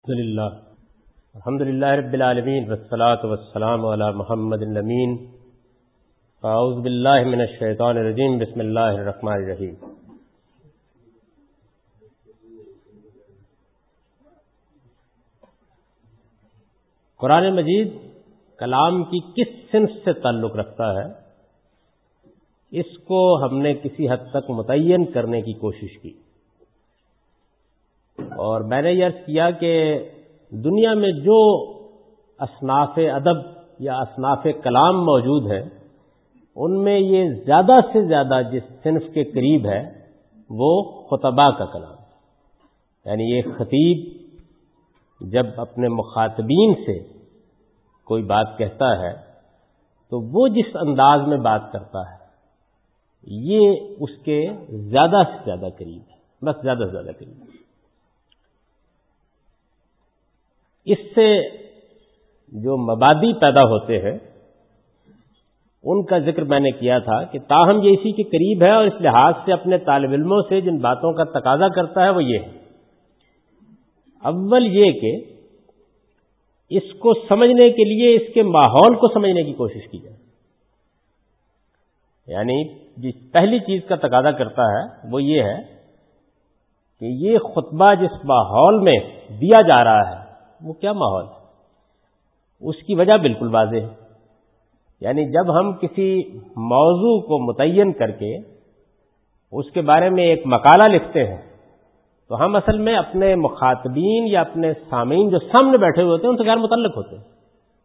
الحمد للہ رب العالمین والصلاة والسلام علی محمد الامین. اعوذ باللہ من الشیطان الرجیم. بسم اللہ الرحمن الرحیم. قرآن مجید کلام کی کس صنف سے تعلق رکھتا ہے، اس کو ہم نے کسی حد تک متعین کرنے کی کوشش کی، اور میں نے یہ عرض کیا کہ دنیا میں جو اصناف ادب یا اصناف کلام موجود ہیں، ان میں یہ زیادہ سے زیادہ جس صنف کے قریب ہے وہ خطباء کا کلام. یعنی یہ خطیب جب اپنے مخاطبین سے کوئی بات کہتا ہے تو وہ جس انداز میں بات کرتا ہے یہ اس کے زیادہ سے زیادہ قریب ہے، بس زیادہ سے زیادہ قریب ہے. اس سے جو مبادی پیدا ہوتے ہیں ان کا ذکر میں نے کیا تھا کہ تاہم یہ اسی کے قریب ہے، اور اس لحاظ سے اپنے طالب علموں سے جن باتوں کا تقاضا کرتا ہے وہ یہ ہے. اول یہ کہ اس کو سمجھنے کے لیے اس کے ماحول کو سمجھنے کی کوشش کی جائے. یعنی جس پہلی چیز کا تقاضا کرتا ہے وہ یہ ہے کہ یہ خطبہ جس ماحول میں دیا جا رہا ہے وہ کیا ماحول ہے، اس کی وجہ بالکل واضح ہے. یعنی جب ہم کسی موضوع کو متعین کر کے اس کے بارے میں ایک مقالہ لکھتے ہیں تو ہم اصل میں اپنے مخاطبین یا اپنے سامعین جو سامنے بیٹھے ہوئے ہوتے ہیں ان سے غیر متعلق ہوتے ہیں.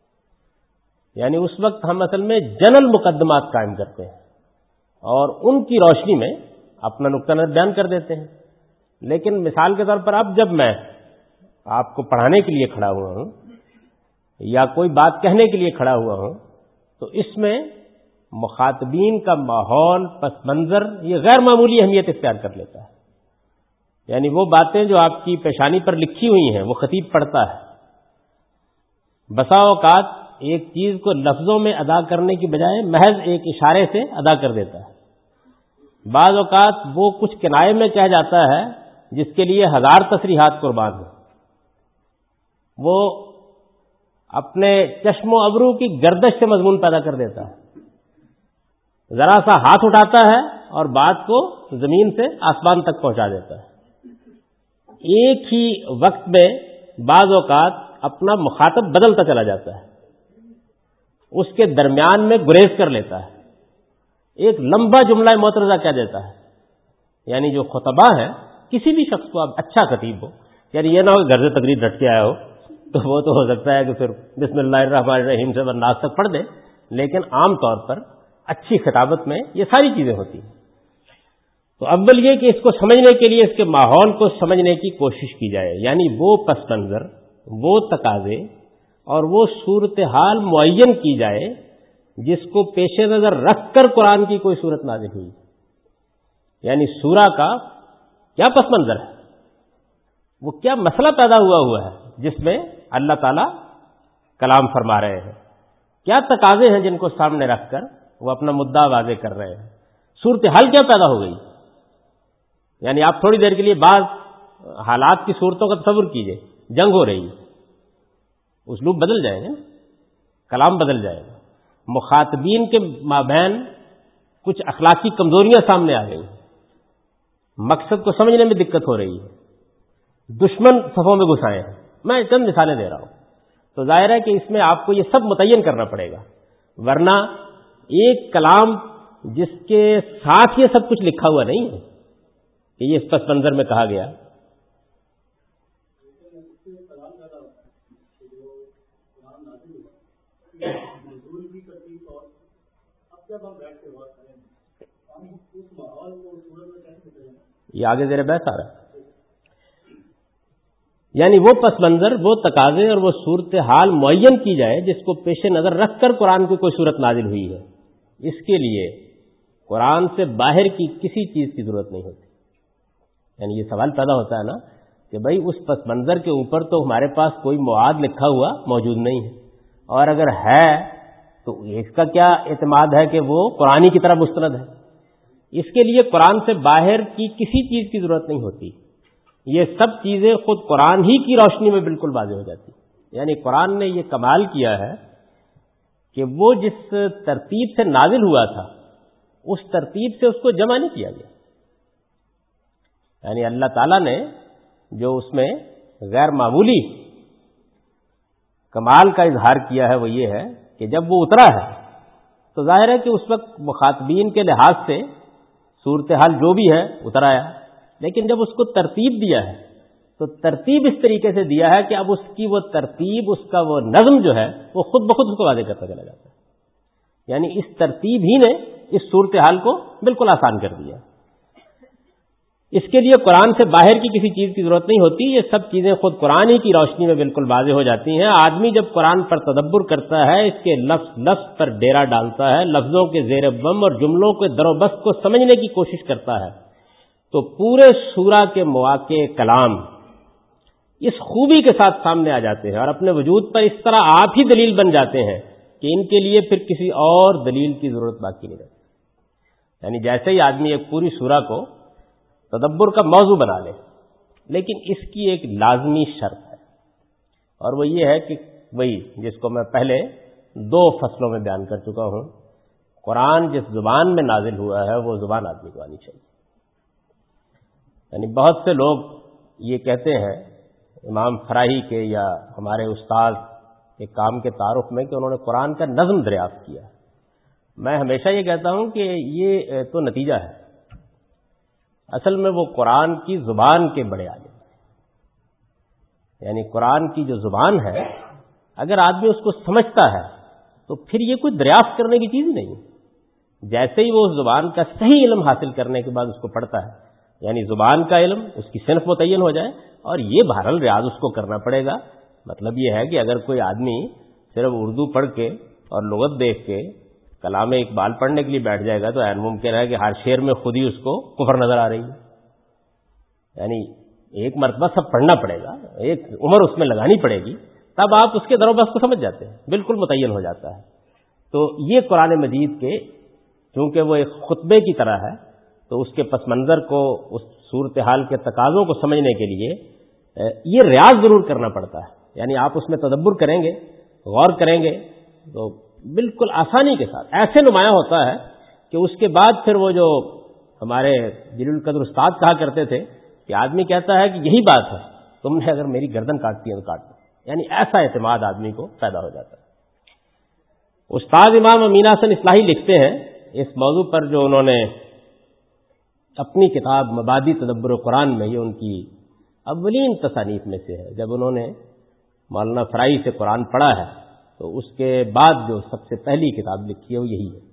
یعنی اس وقت ہم اصل میں جنرل مقدمات قائم کرتے ہیں اور ان کی روشنی میں اپنا نقطہ نظر بیان کر دیتے ہیں. لیکن مثال کے طور پر اب جب میں آپ کو پڑھانے کے لیے کھڑا ہوا ہوں یا کوئی بات کہنے کے لیے کھڑا ہوا ہوں تو اس میں مخاطبین کا ماحول، پس منظر، یہ غیر معمولی اہمیت اختیار کر لیتا ہے. یعنی وہ باتیں جو آپ کی پیشانی پر لکھی ہوئی ہیں وہ خطیب پڑھتا ہے. بسا اوقات ایک چیز کو لفظوں میں ادا کرنے کی بجائے محض ایک اشارے سے ادا کر دیتا ہے. بعض اوقات وہ کچھ کنایے میں کہہ جاتا ہے جس کے لیے 1000 تصریحات قربان ہوں. وہ اپنے چشم و ابرو کی گردش سے مضمون پیدا کر دیتا ہے. ذرا سا ہاتھ اٹھاتا ہے اور بات کو زمین سے آسمان تک پہنچا دیتا ہے. ایک ہی وقت میں بعض اوقات اپنا مخاطب بدلتا چلا جاتا ہے، اس کے درمیان میں گریز کر لیتا ہے، ایک لمبا جملہ معترضہ کہہ دیتا ہے. یعنی جو خطبہ ہے، کسی بھی شخص کو اب اچھا خطیب ہو، یعنی یہ نہ ہو کہ گھر سے تقریر رٹ کے آیا ہو تو وہ تو ہو سکتا ہے کہ پھر بسم اللہ الرحمن الرحیم سے والناس تک پڑھ دے، لیکن عام طور پر اچھی خطابت میں یہ ساری چیزیں ہوتی ہیں. تو اول یہ کہ اس کو سمجھنے کے لیے اس کے ماحول کو سمجھنے کی کوشش کی جائے. یعنی وہ پس منظر، وہ تقاضے اور وہ صورتحال معین کی جائے جس کو پیش نظر رکھ کر قرآن کی کوئی صورت نازل ہوئی. یعنی سورہ کا کیا پس منظر ہے، وہ کیا مسئلہ پیدا ہوا ہے جس میں اللہ تعالیٰ کلام فرما رہے ہیں، کیا تقاضے ہیں جن کو سامنے رکھ کر وہ اپنا مدعا واضح کر رہے ہیں، صورتحال کیا پیدا ہو گئی. یعنی آپ تھوڑی دیر کے لیے بعض حالات کی صورتوں کا تصور کیجئے، جنگ ہو رہی ہے، اسلوب بدل جائے گا، کلام بدل جائے گا، مخاطبین کے مابین کچھ اخلاقی کمزوریاں سامنے آ گئی، مقصد کو سمجھنے میں دقت ہو رہی ہے، دشمن صفوں میں گھسائے ہیں. میں چند مثالیں دے رہا ہوں. تو ظاہر ہے کہ اس میں آپ کو یہ سب متعین کرنا پڑے گا، ورنہ ایک کلام جس کے ساتھ یہ سب کچھ لکھا ہوا نہیں ہے کہ یہ اس پس منظر میں کہا گیا. یہ آگے زیر بحث آ رہا ہے. یعنی وہ پس منظر، وہ تقاضے اور وہ صورتحال معین کی جائے جس کو پیش نظر رکھ کر قرآن کی کوئی صورت نازل ہوئی ہے. اس کے لیے قرآن سے باہر کی کسی چیز کی ضرورت نہیں ہوتی. یعنی یہ سوال پیدا ہوتا ہے نا کہ بھئی اس پس منظر کے اوپر تو ہمارے پاس کوئی مواد لکھا ہوا موجود نہیں ہے، اور اگر ہے تو اس کا کیا اعتماد ہے کہ وہ قرآن کی طرف مستند ہے. اس کے لیے قرآن سے باہر کی کسی چیز کی ضرورت نہیں ہوتی. یہ سب چیزیں خود قرآن ہی کی روشنی میں بالکل واضح ہو جاتی ہیں۔ یعنی قرآن نے یہ کمال کیا ہے کہ وہ جس ترتیب سے نازل ہوا تھا اس ترتیب سے اس کو جمع نہیں کیا گیا۔ یعنی اللہ تعالیٰ نے جو اس میں غیر معمولی کمال کا اظہار کیا ہے وہ یہ ہے کہ جب وہ اترا ہے تو ظاہر ہے کہ اس وقت مخاطبین کے لحاظ سے صورتحال جو بھی ہے اتر آیا، لیکن جب اس کو ترتیب دیا ہے تو ترتیب اس طریقے سے دیا ہے کہ اب اس کی وہ ترتیب، اس کا وہ نظم جو ہے وہ خود بخود اس کو واضح کرتا چلا جاتا ہے۔ یعنی اس ترتیب ہی نے اس صورتحال کو بالکل آسان کر دیا۔ اس کے لیے قرآن سے باہر کی کسی چیز کی ضرورت نہیں ہوتی، یہ سب چیزیں خود قرآن ہی کی روشنی میں بالکل واضح ہو جاتی ہیں۔ آدمی جب قرآن پر تدبر کرتا ہے، اس کے لفظ لفظ پر ڈیرا ڈالتا ہے، لفظوں کے زیر بم اور جملوں کے در و بست کو سمجھنے کی کوشش کرتا ہے، تو پورے سورہ کے مواقع کلام اس خوبی کے ساتھ سامنے آ جاتے ہیں اور اپنے وجود پر اس طرح آپ ہی دلیل بن جاتے ہیں کہ ان کے لیے پھر کسی اور دلیل کی ضرورت باقی نہیں رہتی۔ یعنی جیسے ہی آدمی ایک پوری سورہ کو تدبر کا موضوع بنا لے، لیکن اس کی ایک لازمی شرط ہے، اور وہ یہ ہے کہ وہی جس کو میں پہلے 2 فصلوں میں بیان کر چکا ہوں، قرآن جس زبان میں نازل ہوا ہے وہ زبان آدمی کو آنی چاہیے۔ یعنی بہت سے لوگ یہ کہتے ہیں امام فراہی کے یا ہمارے استاد کے کام کے تعارف میں کہ انہوں نے قرآن کا نظم دریافت کیا۔ میں ہمیشہ یہ کہتا ہوں کہ یہ تو نتیجہ ہے، اصل میں وہ قرآن کی زبان کے بڑے عالم ہیں۔ یعنی قرآن کی جو زبان ہے اگر آدمی اس کو سمجھتا ہے تو پھر یہ کوئی دریافت کرنے کی چیز ہی نہیں۔ جیسے ہی وہ اس زبان کا صحیح علم حاصل کرنے کے بعد اس کو پڑھتا ہے، یعنی زبان کا علم، اس کی صنف متعین ہو جائے، اور یہ بہرحال ریاض اس کو کرنا پڑے گا۔ مطلب یہ ہے کہ اگر کوئی آدمی صرف اردو پڑھ کے اور لغت دیکھ کے کلام اقبال پڑھنے کے لیے بیٹھ جائے گا تو عین ممکن ہے کہ ہر شعر میں خود ہی اس کو کفر نظر آ رہی ہے۔ یعنی ایک مرتبہ سب پڑھنا پڑے گا، ایک عمر اس میں لگانی پڑے گی، تب آپ اس کے در و بست کو سمجھ جاتے ہیں، بالکل متعین ہو جاتا ہے۔ تو یہ قرآن مجید کے چونکہ وہ ایک خطبے کی طرح ہے تو اس کے پس منظر کو، اس صورتحال کے تقاضوں کو سمجھنے کے لیے یہ ریاض ضرور کرنا پڑتا ہے۔ یعنی آپ اس میں تدبر کریں گے، غور کریں گے تو بالکل آسانی کے ساتھ ایسے نمایاں ہوتا ہے کہ اس کے بعد پھر وہ جو ہمارے جلیل القدر استاد کہا کرتے تھے کہ آدمی کہتا ہے کہ یہی بات ہے، تم نے اگر میری گردن کاٹتی ہے تو کاٹ دو۔ یعنی ایسا اعتماد آدمی کو پیدا ہو جاتا ہے۔ استاد امام امین حسن اصلاحی لکھتے ہیں اس موضوع پر، جو انہوں نے اپنی کتاب مبادی تدبر قرآن میں، یہ ان کی اولین تصانیف میں سے ہے۔ جب انہوں نے مولانا فرائی سے قرآن پڑھا ہے تو اس کے بعد جو سب سے پہلی کتاب لکھی ہے وہ یہی ہے۔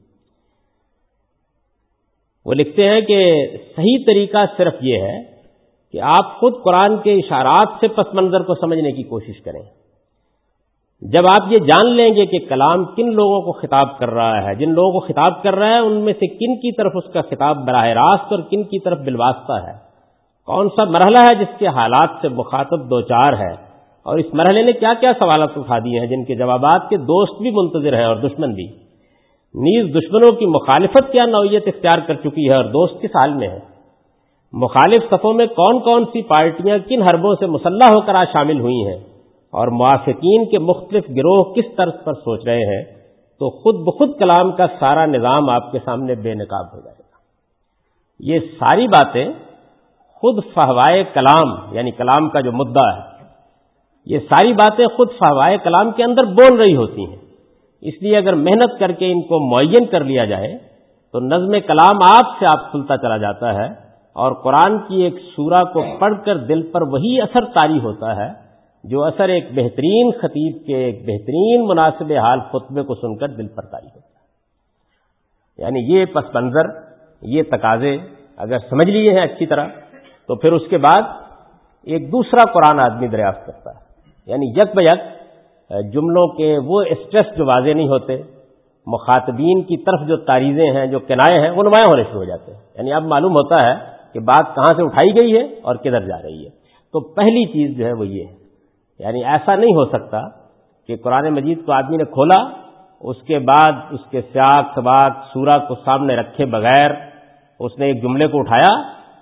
وہ لکھتے ہیں کہ صحیح طریقہ صرف یہ ہے کہ آپ خود قرآن کے اشارات سے پس منظر کو سمجھنے کی کوشش کریں۔ جب آپ یہ جان لیں گے کہ کلام کن لوگوں کو خطاب کر رہا ہے، جن لوگوں کو خطاب کر رہا ہے ان میں سے کن کی طرف اس کا خطاب براہ راست اور کن کی طرف بالواسطہ ہے، کون سا مرحلہ ہے جس کے حالات سے مخاطب دوچار ہے، اور اس مرحلے نے کیا کیا سوالات اٹھا دیے ہیں جن کے جوابات کے دوست بھی منتظر ہیں اور دشمن بھی، نیز دشمنوں کی مخالفت کیا نوعیت اختیار کر چکی ہے اور دوست کس حال میں ہے، مخالف صفوں میں کون کون سی پارٹیاں کن حربوں سے مسلح ہو کر آج شامل ہوئی ہیں، اور موافقین کے مختلف گروہ کس طرز پر سوچ رہے ہیں، تو خود بخود کلام کا سارا نظام آپ کے سامنے بے نقاب ہو جائے گا۔ یہ ساری باتیں خود فہوائے کلام، یعنی کلام کا جو مدعا ہے، یہ ساری باتیں خود فہوائے کلام کے اندر بول رہی ہوتی ہیں۔ اس لیے اگر محنت کر کے ان کو معین کر لیا جائے تو نظم کلام آپ سے آپ کھلتا چلا جاتا ہے، اور قرآن کی ایک سورہ کو پڑھ کر دل پر وہی اثر طاری ہوتا ہے جو اثر ایک بہترین خطیب کے ایک بہترین مناسب حال خطبے کو سن کر دل پر طاری ہوتا ہے۔ یعنی یہ پس منظر، یہ تقاضے اگر سمجھ لیے ہیں اچھی طرح تو پھر اس کے بعد ایک دوسرا قرآن آدمی دریافت کرتا ہے۔ یعنی یک بیک جملوں کے وہ اسٹریس جو واضح نہیں ہوتے، مخاطبین کی طرف جو تاریزیں ہیں، جو کنائے ہیں، وہ نمایاں ہونے شروع ہو جاتے ہیں۔ یعنی اب معلوم ہوتا ہے کہ بات کہاں سے اٹھائی گئی ہے اور کدھر جا رہی ہے۔ تو پہلی چیز جو ہے وہ یہ ہے، یعنی ایسا نہیں ہو سکتا کہ قرآن مجید کو آدمی نے کھولا، اس کے بعد اس کے سیاق سباق سورہ کو سامنے رکھے بغیر اس نے ایک جملے کو اٹھایا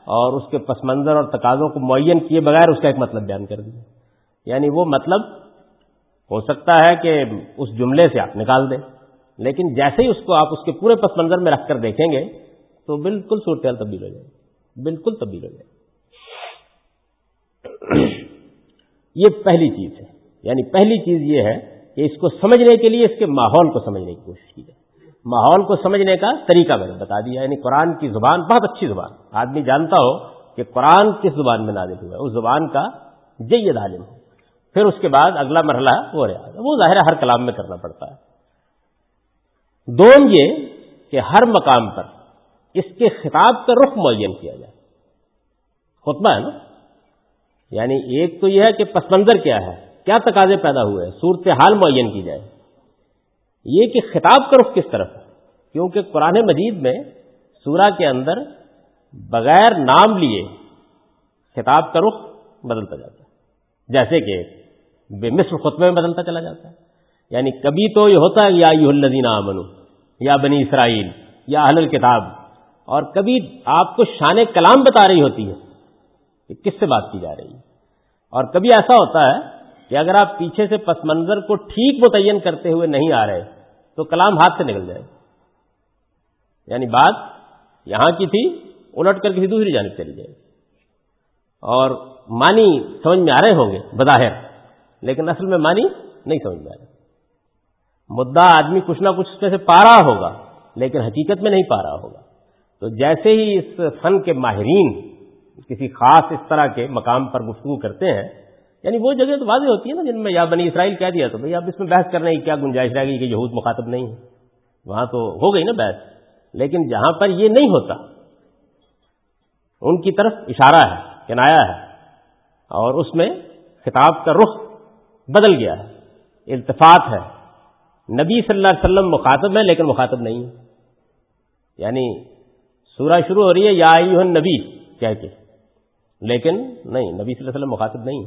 اور اس کے پس منظر اور تقاضوں کو معین کیے بغیر اس کا ایک مطلب بیان کر دیا. یعنی وہ مطلب ہو سکتا ہے کہ اس جملے سے آپ نکال دیں، لیکن جیسے ہی اس کو آپ اس کے پورے پس منظر میں رکھ کر دیکھیں گے تو بالکل صورتحال تبدیل ہو جائے گی، بالکل تبدیل ہو جائے گی. یہ پہلی چیز ہے. یعنی پہلی چیز یہ ہے کہ اس کو سمجھنے کے لیے اس کے ماحول کو سمجھنے کی کوشش کی جائے. ماحول کو سمجھنے کا طریقہ میں نے بتا دیا. یعنی قرآن کی زبان بہت اچھی زبان، آدمی جانتا ہو کہ قرآن کس زبان میں نازل ہوا ہے، اس زبان کا جید عالم ہو. پھر اس کے بعد اگلا مرحلہ وہ ریاض، وہ ظاہر ہر کلام میں کرنا پڑتا ہے. دوم یہ کہ ہر مقام پر اس کے خطاب کا رخ معین کیا جائے. خطبہ ہے نا، یعنی ایک تو یہ ہے کہ پس منظر کیا ہے، کیا تقاضے پیدا ہوئے، صورتحال معین کی جائے. یہ کہ خطاب کا رخ کس طرف ہے، کیونکہ قرآن مجید میں سورہ کے اندر بغیر نام لیے خطاب کا رخ بدلتا جاتا ہے، جیسے کہ بے مثل خطبے میں بدلتا چلا جاتا ہے. یعنی کبھی تو یہ ہوتا ہے یا ایھا الذین آمنوا یا بنی اسرائیل یا اہل الکتاب، اور کبھی آپ کو شان کلام بتا رہی ہوتی ہے کہ کس سے بات کی جا رہی ہے. اور کبھی ایسا ہوتا ہے کہ اگر آپ پیچھے سے پس منظر کو ٹھیک متعین کرتے ہوئے نہیں آ رہے تو کلام ہاتھ سے نکل جائے. یعنی بات یہاں کی تھی، الٹ کر کسی دوسری جانب چلی جائے، اور معنی سمجھ میں آ رہے ہوں گے بظاہر، لیکن اصل میں معنی نہیں سمجھ میں آ رہے. مدعا آدمی کچھ نہ کچھ اس میں سے پا رہا ہوگا لیکن حقیقت میں نہیں پا رہا ہوگا. تو جیسے ہی اس فن کے ماہرین کسی خاص اس طرح کے مقام پر گفتگو کرتے ہیں، یعنی وہ جگہ تو واضح ہوتی ہے نا جن میں یا بنی اسرائیل کہہ دیا تو بھئی اب اس میں بحث کرنے کی کیا گنجائش رہے گی کہ یہود مخاطب نہیں ہے، وہاں تو ہو گئی نا بحث. لیکن جہاں پر یہ نہیں ہوتا ان کی طرف اشارہ ہے، کنایا ہے، اور اس میں خطاب کا رخ بدل گیا ہے، التفات ہے. نبی صلی اللہ علیہ وسلم مخاطب ہے لیکن مخاطب نہیں ہے. یعنی سورہ شروع ہو رہی ہے یا ایھا النبی کہہ کے، لیکن نہیں، نبی صلی اللہ علیہ وسلم مخاطب نہیں.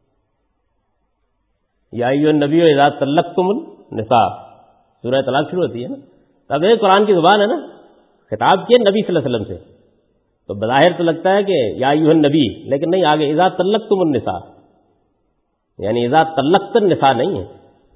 یا ایھا النبی اذا طلقتم النساء، سورہ طلاق شروع ہوتی ہے نا. اب یہ قرآن کی زبان ہے نا، خطاب کیا نبی صلی اللہ علیہ وسلم سے، تو بظاہر تو لگتا ہے کہ یا ایھا النبی، لیکن نہیں، آگے اذا طلقتم النساء، یعنی اذا طلقت النساء نہیں ہے.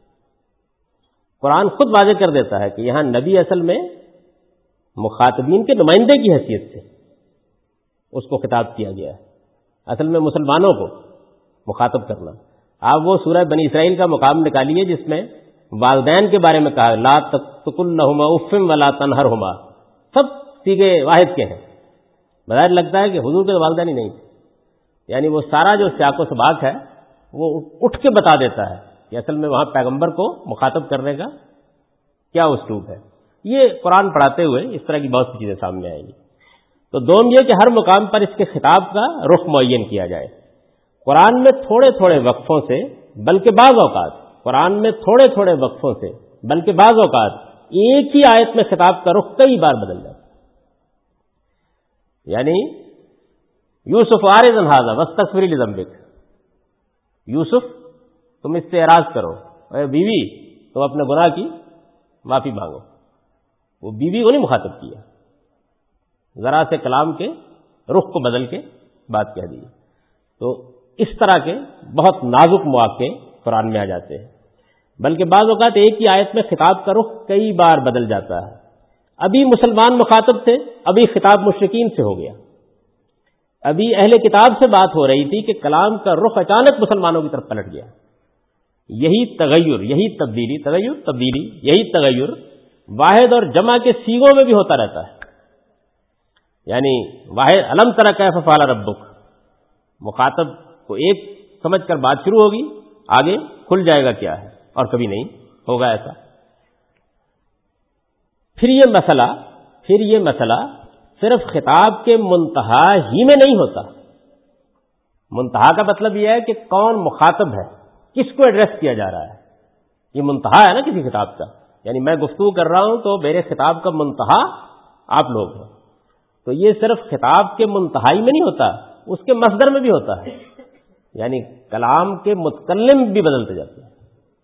قرآن خود واضح کر دیتا ہے کہ یہاں نبی اصل میں مخاطبین کے نمائندے کی حیثیت سے اس کو خطاب کیا گیا ہے، اصل میں مسلمانوں کو مخاطب کرنا. آپ وہ سورہ بنی اسرائیل کا مقام نکالیے جس میں والدین کے بارے میں کہا لا تقل لہما اف ولا تنہرہما، سب صیغے واحد کے ہیں. بظاہر لگتا ہے کہ حضور کے والدین ہی نہیں تھے. یعنی وہ سارا جو سیاق و سباق ہے وہ اٹھ کے بتا دیتا ہے کہ اصل میں وہاں پیغمبر کو مخاطب کرنے کا کیا اسلوب ہے. یہ قرآن پڑھاتے ہوئے اس طرح کی بہت سی چیزیں سامنے آئیں گی. تو دوم یہ کہ ہر مقام پر اس کے خطاب کا رخ معین کیا جائے. قرآن میں تھوڑے تھوڑے وقفوں سے، بلکہ بعض اوقات قرآن میں تھوڑے تھوڑے وقفوں سے، بلکہ بعض اوقات ایک ہی آیت میں خطاب کا رخ کئی بار بدل جاتا. یعنی یوسف اعرض عن ھذا واستغفر لذنبک، یوسف تم اس سے اعراض کرو، اے بیوی تم اپنے گناہ کی معافی مانگو. وہ بیوی کو نہیں مخاطب کیا، ذرا سے کلام کے رخ کو بدل کے بات کہہ دی. تو اس طرح کے بہت نازک مواقع قرآن میں آ جاتے ہیں، بلکہ بعض اوقات ایک ہی آیت میں خطاب کا رخ کئی بار بدل جاتا ہے. ابھی مسلمان مخاطب تھے، ابھی خطاب مشرکین سے ہو گیا. ابھی اہل کتاب سے بات ہو رہی تھی کہ کلام کا رخ اچانک مسلمانوں کی طرف پلٹ گیا. یہی تغیر، یہی تبدیلی، یہی تغیر واحد اور جمع کے صیغوں میں بھی ہوتا رہتا ہے. یعنی واحد الم تر کیف فعل ربک، مخاطب کو ایک سمجھ کر بات شروع ہوگی، آگے کھل جائے گا کیا ہے، اور کبھی نہیں ہوگا ایسا. پھر یہ مسئلہ صرف خطاب کے منتہا ہی میں نہیں ہوتا. منتہا کا مطلب یہ ہے کہ کون مخاطب ہے، کس کو ایڈریس کیا جا رہا ہے. یہ منتہا ہے نا کسی خطاب کا. یعنی میں گفتگو کر رہا ہوں تو میرے خطاب کا منتہا آپ لوگ ہیں. تو یہ صرف خطاب کے منتہائی میں نہیں ہوتا، اس کے مصدر میں بھی ہوتا ہے. یعنی کلام کے متکلم بھی بدلتے جاتے ہیں،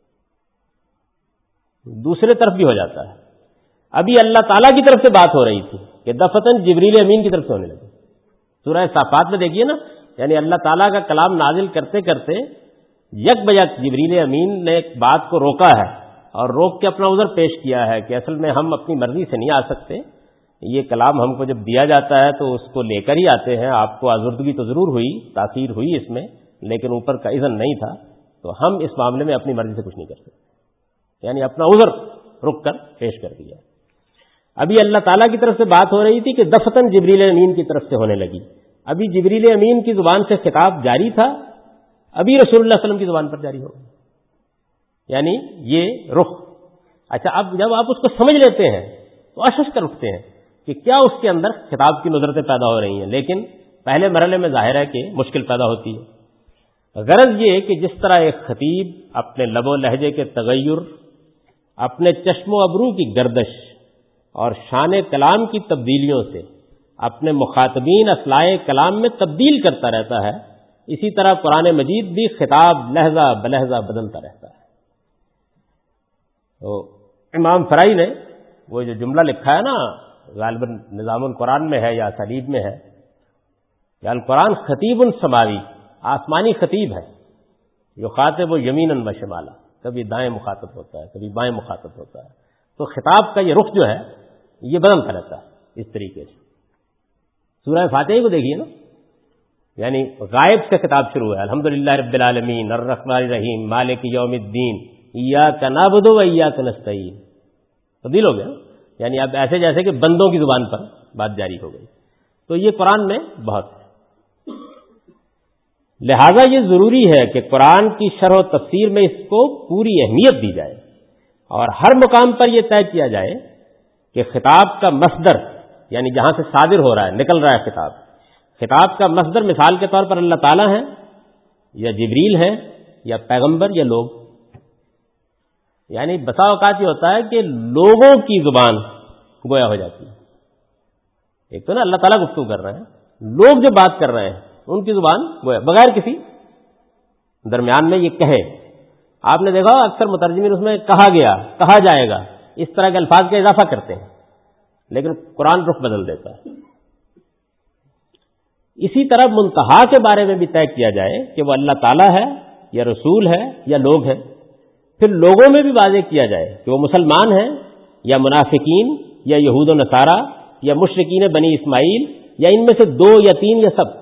دوسرے طرف بھی ہو جاتا ہے. ابھی اللہ تعالیٰ کی طرف سے بات ہو رہی تھی کہ دفتن جبریل امین کی طرف سے ہونے لگی. سورہ صافات میں دیکھیے نا، یعنی اللہ تعالیٰ کا کلام نازل کرتے کرتے یک بیک جبریل امین نے ایک بات کو روکا ہے اور روک کے اپنا عذر پیش کیا ہے کہ اصل میں ہم اپنی مرضی سے نہیں آ سکتے، یہ کلام ہم کو جب دیا جاتا ہے تو اس کو لے کر ہی آتے ہیں، آپ کو آزردگی تو ضرور ہوئی، تاثیر ہوئی اس میں، لیکن اوپر کا اذن نہیں تھا، تو ہم اس معاملے میں اپنی مرضی سے کچھ نہیں کر سکتے، یعنی اپنا عذر رک کر پیش کر دیا۔ ابھی اللہ تعالیٰ کی طرف سے بات ہو رہی تھی کہ دفتن جبریل امین کی طرف سے ہونے لگی، ابھی جبریل امین کی زبان سے خطاب جاری تھا، ابھی رسول اللہ صلی اللہ علیہ وسلم کی زبان پر جاری ہوگا، یعنی یہ رخ۔ اچھا، اب جب آپ اس کو سمجھ لیتے ہیں تو اشش کر اٹھتے ہیں کہ کیا اس کے اندر خطاب کی نظرتیں پیدا ہو رہی ہیں، لیکن پہلے مرحلے میں ظاہر ہے کہ مشکل پیدا ہوتی ہے۔ غرض یہ کہ جس طرح ایک خطیب اپنے لب و لہجے کے تغیر، اپنے چشم و ابرو کی گردش اور شان کلام کی تبدیلیوں سے اپنے مخاطبین اصلاح کلام میں تبدیل کرتا رہتا ہے، اسی طرح قرآن مجید بھی خطاب لہجہ بلہجہ بدلتا رہتا ہے۔ تو امام فرائی نے وہ جو جملہ لکھا ہے نا، غالباً نظام القرآن میں ہے یا اسالیب میں ہے، کہ القرآن خطیب سماوی، آسمانی خطیب ہے، یخاطب یمیناً و شمالا، کبھی دائیں مخاطب ہوتا ہے کبھی بائیں مخاطب ہوتا ہے، تو خطاب کا یہ رخ جو ہے یہ بدلتا رہتا ہے اس طریقے سے۔ سورہ فاتحہ کو دیکھیے نا، یعنی غائب سے خطاب شروع ہے، الحمدللہ رب العالمین الرحمن الرحیم مالک یوم الدین ایاک نعبد و ایاک نستعین، تبدیل ہو گیا، یعنی اب ایسے جیسے کہ بندوں کی زبان پر بات جاری ہو گئی۔ تو یہ قرآن میں بہت ہے، لہذا یہ ضروری ہے کہ قرآن کی شرح و تفسیر میں اس کو پوری اہمیت دی جائے اور ہر مقام پر یہ طے کیا جائے کہ خطاب کا مصدر، یعنی جہاں سے صادر ہو رہا ہے، نکل رہا ہے خطاب کا مصدر مثال کے طور پر اللہ تعالیٰ ہے یا جبریل ہے یا پیغمبر یا لوگ، یعنی بسا اوقات یہ ہوتا ہے کہ لوگوں کی زبان گویا ہو جاتی ہے، ایک تو نا اللہ تعالیٰ گفتگو کر رہے ہیں، لوگ جو بات کر رہے ہیں ان کی زبان گویا بغیر کسی درمیان میں یہ کہے۔ آپ نے دیکھا اکثر مترجمین اس میں کہا گیا، کہا جائے گا، اس طرح کے الفاظ کا اضافہ کرتے ہیں، لیکن قرآن رخ بدل دیتا ہے۔ اسی طرح منتہا کے بارے میں بھی طے کیا جائے کہ وہ اللہ تعالیٰ ہے یا رسول ہے یا لوگ ہیں، پھر لوگوں میں بھی واضح کیا جائے کہ وہ مسلمان ہیں یا منافقین یا یہود و نصارہ یا مشرکین بنی اسماعیل یا ان میں سے دو یا تین یا سب،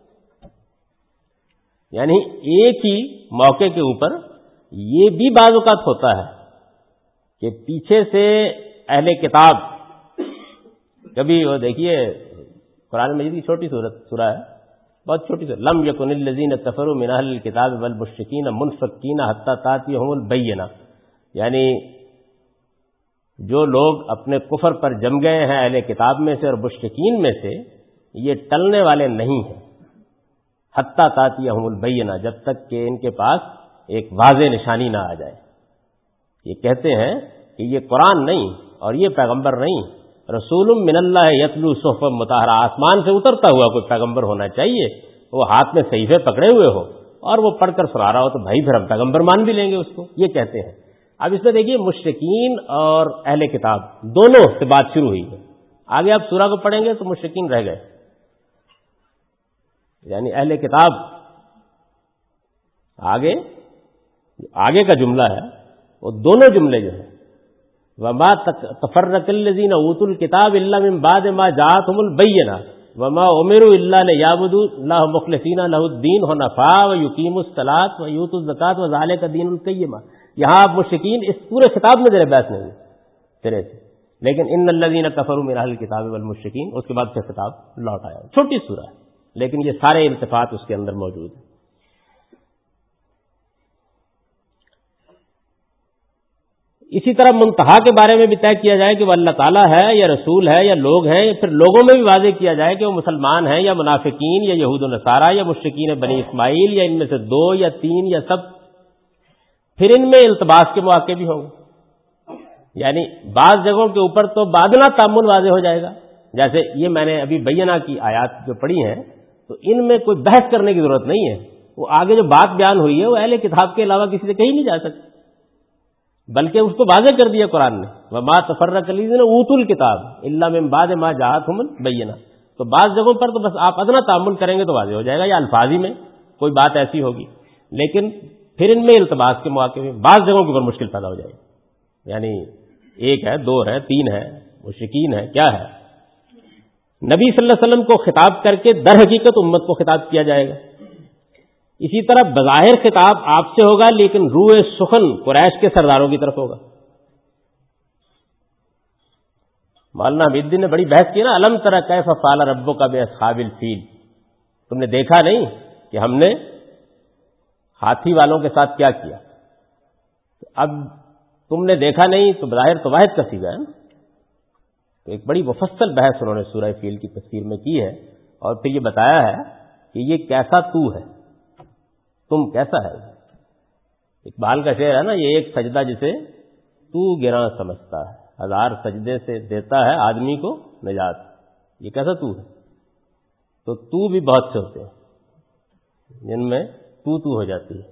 یعنی ایک ہی موقع کے اوپر یہ بھی بعض اوقات ہوتا ہے کہ پیچھے سے اہل کتاب، کبھی وہ دیکھیے قرآن مجید کی چھوٹی سورہ ہے، بہت چھوٹی سورہ، لم یکن الذین کفروا من اہل الکتاب والمشرکین منفکین حتی تأتیہم البینہ، یعنی جو لوگ اپنے کفر پر جم گئے ہیں اہل کتاب میں سے اور مشرکین میں سے، یہ ٹلنے والے نہیں ہیں، حتی تأتیہم البینہ، جب تک کہ ان کے پاس ایک واضح نشانی نہ آ جائے۔ یہ کہتے ہیں کہ یہ قرآن نہیں اور یہ پیغمبر نہیں، رسول من اللہ یتلو صحفا مطہرہ، آسمان سے اترتا ہوا کوئی پیغمبر ہونا چاہیے، وہ ہاتھ میں صحیفے پکڑے ہوئے ہو اور وہ پڑھ کر سنا رہا ہو، تو بھائی پھر ہم پیغمبر مان بھی لیں گے اس کو، یہ کہتے ہیں۔ اب اس میں دیکھیے مشرکین اور اہل کتاب دونوں سے بات شروع ہوئی ہے، آگے آپ سورہ کو پڑھیں گے تو مشرکین رہ گئے، یعنی اہل کتاب آگے کا جملہ ہے، وہ دونوں جملے جو ہیں وما تفرق الذین اوتوا الکتاب الا من بعد ما جاءتهم البینہ وما امروا الا لیعبدوا اللہ مخلصین لہ الدین حنفاء ویقیموا الصلاۃ ویؤتوا الزکاۃ وذلک دین القیمہ۔ یہاں آپ مشرکین اس پورے خطاب میں زیر بحث نہیں سرے سے، لیکن ان الذین کفروا من اہل الکتاب والمشرکین، اس کے بعد سے خطاب لوٹ آیا، چھوٹی سورہ ہے لیکن یہ سارے التفات اس کے اندر موجود ہیں۔ اسی طرح منتہا کے بارے میں بھی طے کیا جائے کہ وہ اللہ تعالیٰ ہے یا رسول ہے یا لوگ ہیں، پھر لوگوں میں بھی واضح کیا جائے کہ وہ مسلمان ہیں یا منافقین یا یہود و نصارہ یا مشرکین بنی اسماعیل یا ان میں سے دو یا تین یا سب۔ پھر ان میں التباس کے مواقع بھی ہوں گے، یعنی بعض جگہوں کے اوپر تو بادنا تعمل واضح ہو جائے گا، جیسے یہ میں نے ابھی بینہ کی آیات جو پڑھی ہیں تو ان میں کوئی بحث کرنے کی ضرورت نہیں ہے، وہ آگے جو بات بیان ہوئی ہے وہ اہل کتاب کے علاوہ کسی سے کہیں نہیں جا سکتی، بلکہ اس کو واضح کر دیا قرآن نے، وما تفرق الذین اوتوا الکتاب الا من بعد ما جاءتهم البینہ، تو بعض جگہوں پر تو بس آپ ادنا تعامل کریں گے تو واضح ہو جائے گا، یا الفاظی میں کوئی بات ایسی ہوگی، لیکن پھر ان میں التباس کے مواقع میں بعض جگہوں کے اوپر مشکل پیدا ہو جائے گی، یعنی ایک ہے، دو ہے، تین ہے، مشرکین ہے، کیا ہے. نبی صلی اللہ علیہ وسلم کو خطاب کر کے در حقیقت امت کو خطاب کیا جائے گا. اسی طرح بظاہر خطاب آپ سے ہوگا، لیکن روح سخن قریش کے سرداروں کی طرف ہوگا. مولانا حمید الدین نے بڑی بحث کی نا، الم تری کیف فعل ربک باصحاب الفیل، تم نے دیکھا نہیں کہ ہم نے ہاتھی والوں کے ساتھ کیا کیا. اب تم نے دیکھا نہیں تو بظاہر تو واحد کا صیغہ ہے. تو ایک بڑی مفصل بحث انہوں نے سورہ فیل کی تفسیر میں کی ہے، اور پھر یہ بتایا ہے کہ یہ کیسا تو ہے، تم کیسا ہے. اقبال کا شعر ہے نا، یہ ایک سجدہ جسے تو گراں سمجھتا ہے، ہزار سجدے سے دیتا ہے آدمی کو نجات. یہ کیسا تو ہے؟ تو بھی بہت سے ہوتے ہیں جن میں تو ہو جاتی ہے.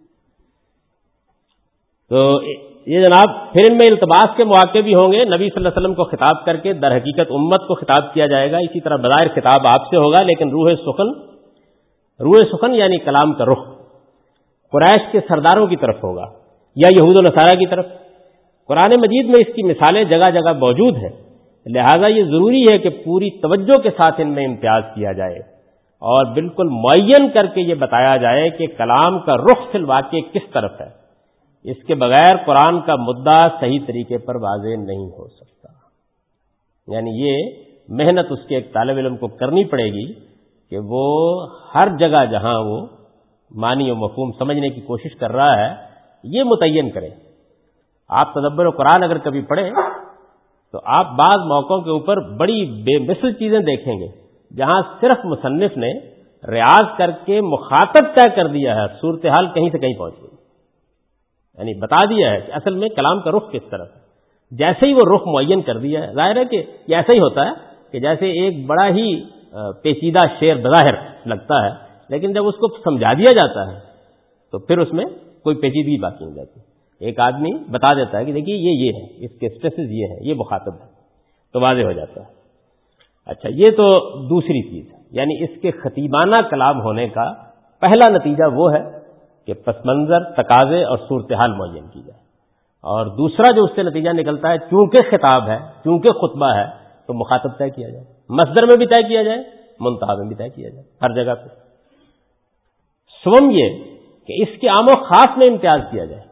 تو یہ جناب پھر ان میں التباس کے مواقع بھی ہوں گے. نبی صلی اللہ علیہ وسلم کو خطاب کر کے در حقیقت امت کو خطاب کیا جائے گا. اسی طرح بظاہر خطاب آپ سے ہوگا، لیکن روح سخن یعنی کلام کا رخ قریش کے سرداروں کی طرف ہوگا یا یہود و نصارہ کی طرف. قرآن مجید میں اس کی مثالیں جگہ جگہ موجود ہیں، لہذا یہ ضروری ہے کہ پوری توجہ کے ساتھ ان میں امتیاز کیا جائے اور بالکل معین کر کے یہ بتایا جائے کہ کلام کا رخ فی الواقع کس طرف ہے. اس کے بغیر قرآن کا مدعا صحیح طریقے پر واضح نہیں ہو سکتا. یعنی یہ محنت اس کے ایک طالب علم کو کرنی پڑے گی کہ وہ ہر جگہ جہاں وہ معنی و مفہوم سمجھنے کی کوشش کر رہا ہے یہ متعین کرے. آپ تدبر قرآن اگر کبھی پڑھیں تو آپ بعض موقعوں کے اوپر بڑی بے مثل چیزیں دیکھیں گے جہاں صرف مصنف نے ریاض کر کے مخاطب طے کر دیا ہے، صورتحال کہیں سے کہیں پہنچ گئی، یعنی بتا دیا ہے کہ اصل میں کلام کا رخ کس طرف ہے. جیسے ہی وہ رخ معین کر دیا ہے، ظاہر ہے کہ یہ ایسا ہی ہوتا ہے کہ جیسے ایک بڑا ہی پیچیدہ شعر بظاہر لگتا ہے، لیکن جب اس کو سمجھا دیا جاتا ہے تو پھر اس میں کوئی پیچیدگی باقی نہیں جاتی. ایک آدمی بتا دیتا ہے کہ دیکھیے یہ ہے، اس کے اسٹریسز یہ ہے، یہ مخاطب ہے، تو واضح ہو جاتا ہے. اچھا، یہ تو دوسری چیز ہے، یعنی اس کے خطیبانہ کلام ہونے کا پہلا نتیجہ وہ ہے کہ پس منظر، تقاضے اور صورتحال معین کی جائے. اور دوسرا جو اس سے نتیجہ نکلتا ہے، چونکہ خطاب ہے، چونکہ خطبہ ہے، تو مخاطب طے کیا جائے، مصدر میں بھی طے کیا جائے، منتہا میں بھی طے کیا جائے، ہر جگہ پہ. سوم یہ کہ اس کے عام و خاص میں امتیاز کیا جائے.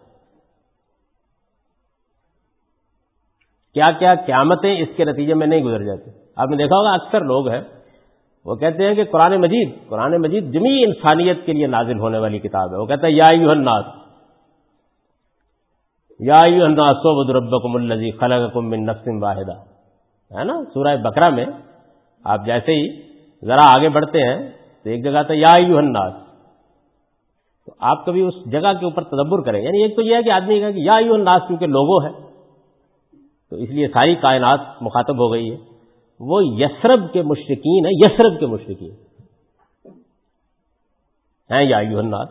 کیا کیا قیامتیں اس کے نتیجے میں نہیں گزر جاتی. آپ نے دیکھا ہوگا اکثر لوگ ہیں وہ کہتے ہیں کہ قرآن مجید جمیع انسانیت کے لیے نازل ہونے والی کتاب ہے. وہ کہتا ہے یا ایھا الناس اعبدوا ربکم الذی خلقکم من نفس واحدہ، ہے نا سورہ بقرہ میں. آپ جیسے ہی ذرا آگے بڑھتے ہیں تو ایک جگہ آتا ہے یا ایھا الناس. تو آپ کبھی اس جگہ کے اوپر تدبر کریں. یعنی ایک تو یہ ہے کہ آدمی کہا کہ یا ایھا الناس کیونکہ لوگو ہے تو اس لیے ساری کائنات مخاطب ہو گئی ہے. وہ یثرب کے مشرکین ہیں، یثرب کے مشرکین ہیں یا ایھا الناس.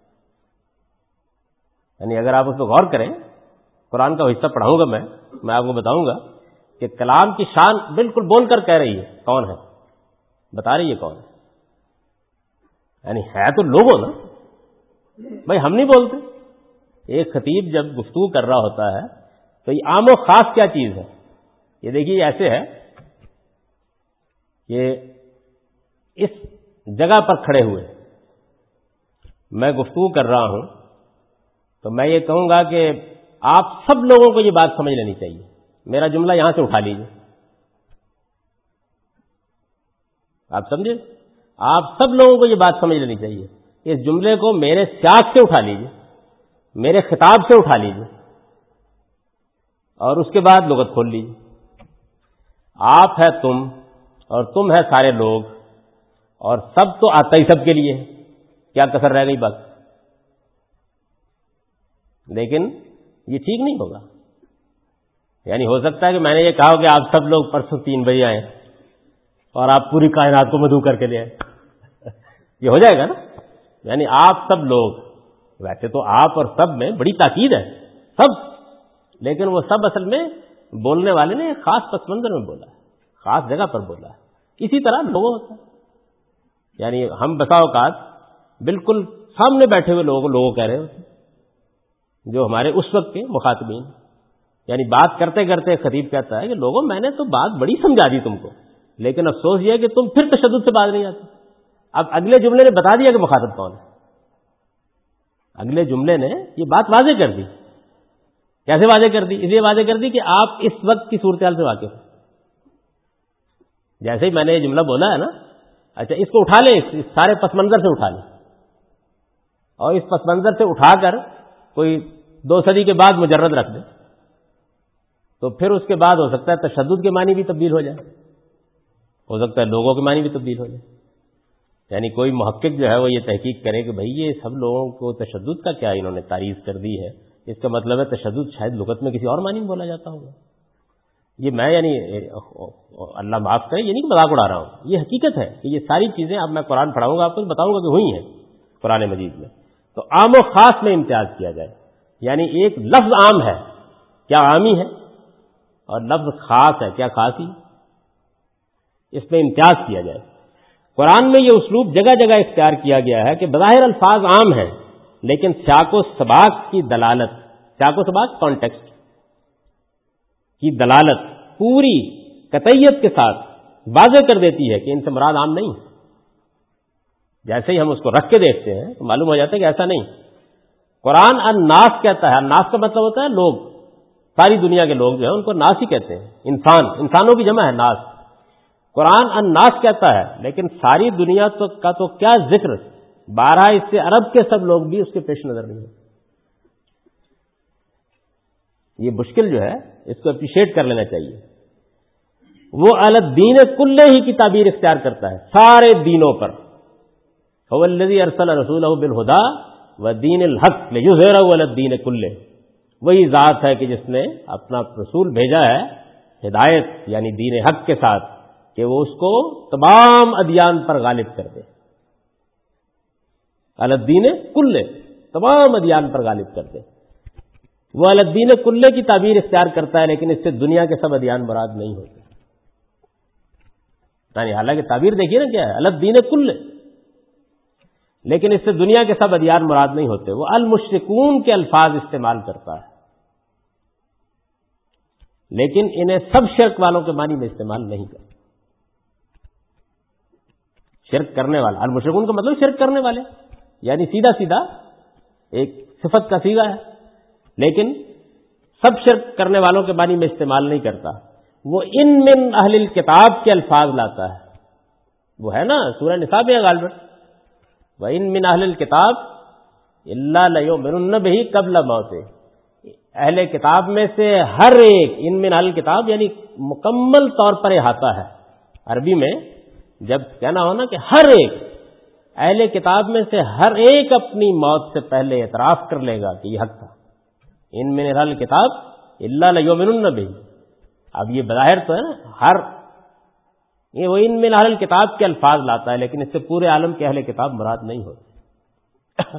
یعنی اگر آپ اس پہ غور کریں، قرآن کا حصہ پڑھاؤں گا میں آپ کو بتاؤں گا کہ کلام کی شان بالکل بول کر کہہ رہی ہے کون ہے، بتا رہی ہے کون ہے. یعنی ہے تو لوگوں نا بھائی، ہم نہیں بولتے. ایک خطیب جب گفتگو کر رہا ہوتا ہے تو یہ عام و خاص کیا چیز ہے. یہ دیکھیے ایسے ہے کہ اس جگہ پر کھڑے ہوئے میں گفتگو کر رہا ہوں تو میں یہ کہوں گا کہ آپ سب لوگوں کو یہ بات سمجھ لینی چاہیے. میرا جملہ یہاں سے اٹھا لیجیے. آپ سمجھے؟ آپ سب لوگوں کو یہ بات سمجھ لینی چاہیے. اس جملے کو میرے سیاق سے اٹھا لیجیے، میرے خطاب سے اٹھا لیجیے اور اس کے بعد لغت کھول لیجیے. آپ ہے تم اور تم ہے سارے لوگ اور سب تو آتا ہی سب کے لیے. کیا کسر رہ گئی بات؟ لیکن یہ ٹھیک نہیں ہوگا. یعنی ہو سکتا ہے کہ میں نے یہ کہا کہ آپ سب لوگ پرسوں 3 بجے آئیں اور آپ پوری کائنات کو مدعو کر کے لے آئیں. یہ ہو جائے گا نا. یعنی آپ سب لوگ، ویسے تو آپ اور سب میں بڑی تاکید ہے سب، لیکن وہ سب اصل میں بولنے والے نے خاص پس منظر میں بولا ہے، خاص جگہ پر بولا ہے. اسی طرح لوگوں ہوتا ہے، یعنی ہم بسا اوقات بالکل سامنے بیٹھے ہوئے لوگوں کہہ رہے ہوتے ہیں جو ہمارے اس وقت کے مخاطبین، یعنی بات کرتے کرتے خطیب کہتا ہے کہ لوگوں میں نے تو بات بڑی سمجھا دی تم کو، لیکن افسوس یہ ہے کہ تم پھر تشدد سے باز نہیں آتے۔ اب اگلے جملے نے بتا دیا کہ مخاطب کون ہے، اگلے جملے نے یہ بات واضح کر دی۔ کیسے واضح کر دی؟ اس لیے واضح کر دی کہ آپ اس وقت کی صورتحال سے واقف ہیں۔ جیسے ہی میں نے یہ جملہ بولا ہے نا، اچھا اس کو اٹھا لیں، اس سارے پس منظر سے اٹھا لیں، اور اس پس منظر سے اٹھا کر کوئی 2 صدی کے بعد مجرد رکھ دیں، تو پھر اس کے بعد ہو سکتا ہے تشدد کے معنی بھی تبدیل ہو جائے، ہو سکتا ہے لوگوں کے معنی بھی تبدیل ہو جائے۔ یعنی کوئی محقق جو ہے وہ یہ تحقیق کرے کہ بھئی یہ سب لوگوں کو تشدد کا کیا انہوں نے تعریف کر دی ہے، اس کا مطلب ہے تشدد شاید لغت میں کسی اور معنی میں بولا جاتا ہوگا۔ یہ میں یعنی اللہ معاف کرے یہ نہیں کہ مذاق اڑا رہا ہوں، یہ حقیقت ہے کہ یہ ساری چیزیں اب میں قرآن پڑھاؤں گا آپ کو بتاؤں گا کہ ہوئی ہیں قرآن مجید میں۔ تو عام و خاص میں امتیاز کیا جائے، یعنی ایک لفظ عام ہے کیا عامی ہے، اور لفظ خاص ہے کیا خاصی، اس میں امتیاز کیا جائے۔ قرآن میں یہ اسلوب جگہ جگہ اختیار کیا گیا ہے کہ بظاہر الفاظ عام ہیں لیکن سیاق و سباق کی دلالت، سیاق و سباق کانٹیکسٹ کی دلالت پوری قطعیت کے ساتھ واضح کر دیتی ہے کہ ان سے مراد عام نہیں۔ جیسے ہی ہم اس کو رکھ کے دیکھتے ہیں تو معلوم ہو جاتا ہے کہ ایسا نہیں۔ قرآن الناس کہتا ہے، الناس کا مطلب ہوتا ہے لوگ، ساری دنیا کے لوگ جو ہیں ان کو ناس ہی کہتے ہیں، انسانوں کی جمع ہے ناس۔ قرآن الناس کہتا ہے لیکن ساری دنیا کا تو کیا ذکر، 12 اس سے عرب کے سب لوگ بھی اس کے پیش نظر نہیں ہیں۔ یہ مشکل جو ہے اس کو اپریشیٹ کر لینا چاہیے۔ وہ الدین کلہ ہی کی تعبیر اختیار کرتا ہے سارے دینوں پر۔ هو الذی ارسل رسولہ بالہدی ودین الحق لیظہرہ علی الدین کلہ، وہی ذات ہے کہ جس نے اپنا رسول بھیجا ہے ہدایت یعنی دین حق کے ساتھ کہ وہ اس کو تمام ادیان پر غالب کر دے، علی الدین کلہ، تمام ادیان پر غالب کر دے۔ وہ علی الدین کلہ کی تعبیر اختیار کرتا ہے لیکن اس سے دنیا کے سب ادیان مراد نہیں ہوتے، یعنی حالانکہ تعبیر دیکھیے نا کیا ہے، علی الدین کلہ، لیکن اس سے دنیا کے سب ادیان مراد نہیں ہوتے۔ وہ المشرکون کے الفاظ استعمال کرتا ہے لیکن انہیں سب شرک والوں کے معنی میں استعمال نہیں کرتا۔ شرک کرنے والا، المشرکون کا مطلب شرک کرنے والے، یعنی سیدھا سیدھا ایک صفت کا صیغہ ہے، لیکن سب شرک کرنے والوں کے معنی میں استعمال نہیں کرتا۔ وہ ان من اہل الکتاب کے الفاظ لاتا ہے، وہ ہے نا سورہ نساء میں غالباً، وَإِن مِّنْ أَهْلِ الْكِتَابِ إِلَّا لَيُؤْمِنُنَّ بِهِ قَبْلَ مَوْتِهِ، اہل کتاب میں سے ہر ایک، ان من اہل الکتاب یعنی مکمل طور پر احاطہ ہے۔ عربی میں جب کہنا ہونا کہ ہر ایک، اہل کتاب میں سے ہر ایک اپنی موت سے پہلے اعتراف کر لے گا کہ یہ حق تھا۔ ان من اہل الکتاب الا لیؤمنن بہ، اب یہ بظاہر تو ہے نا ہر، یہ وہ ان من اہل الکتاب کے الفاظ لاتا ہے لیکن اس سے پورے عالم کے اہل کتاب مراد نہیں ہوتے۔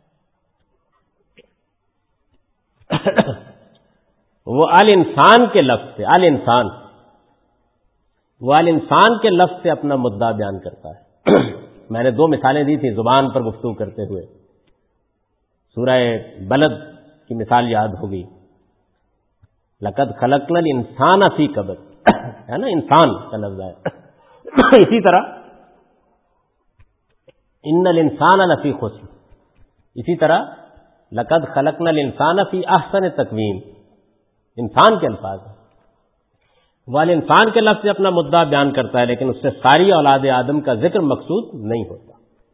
وہ الانسان کے لفظ سے، الانسان، وہ الانسان کے لفظ سے اپنا مدعا بیان کرتا ہے۔ میں نے 2 مثالیں دی تھی زبان پر گفتگو کرتے ہوئے، سورہ بلد کی مثال یاد ہوگی، لقد خلقنا الانسان فی کبد، ہے نا انسان کا لفظ ہے۔ اسی طرح ان الانسان لفی خسر، اسی طرح لقد خلقنا الانسان فی احسن تقویم، انسان کے الفاظ ہیں۔ وہ انسان کے لفظ سے اپنا مدعا بیان کرتا ہے لیکن اس سے ساری اولاد آدم کا ذکر مقصود نہیں ہوتا۔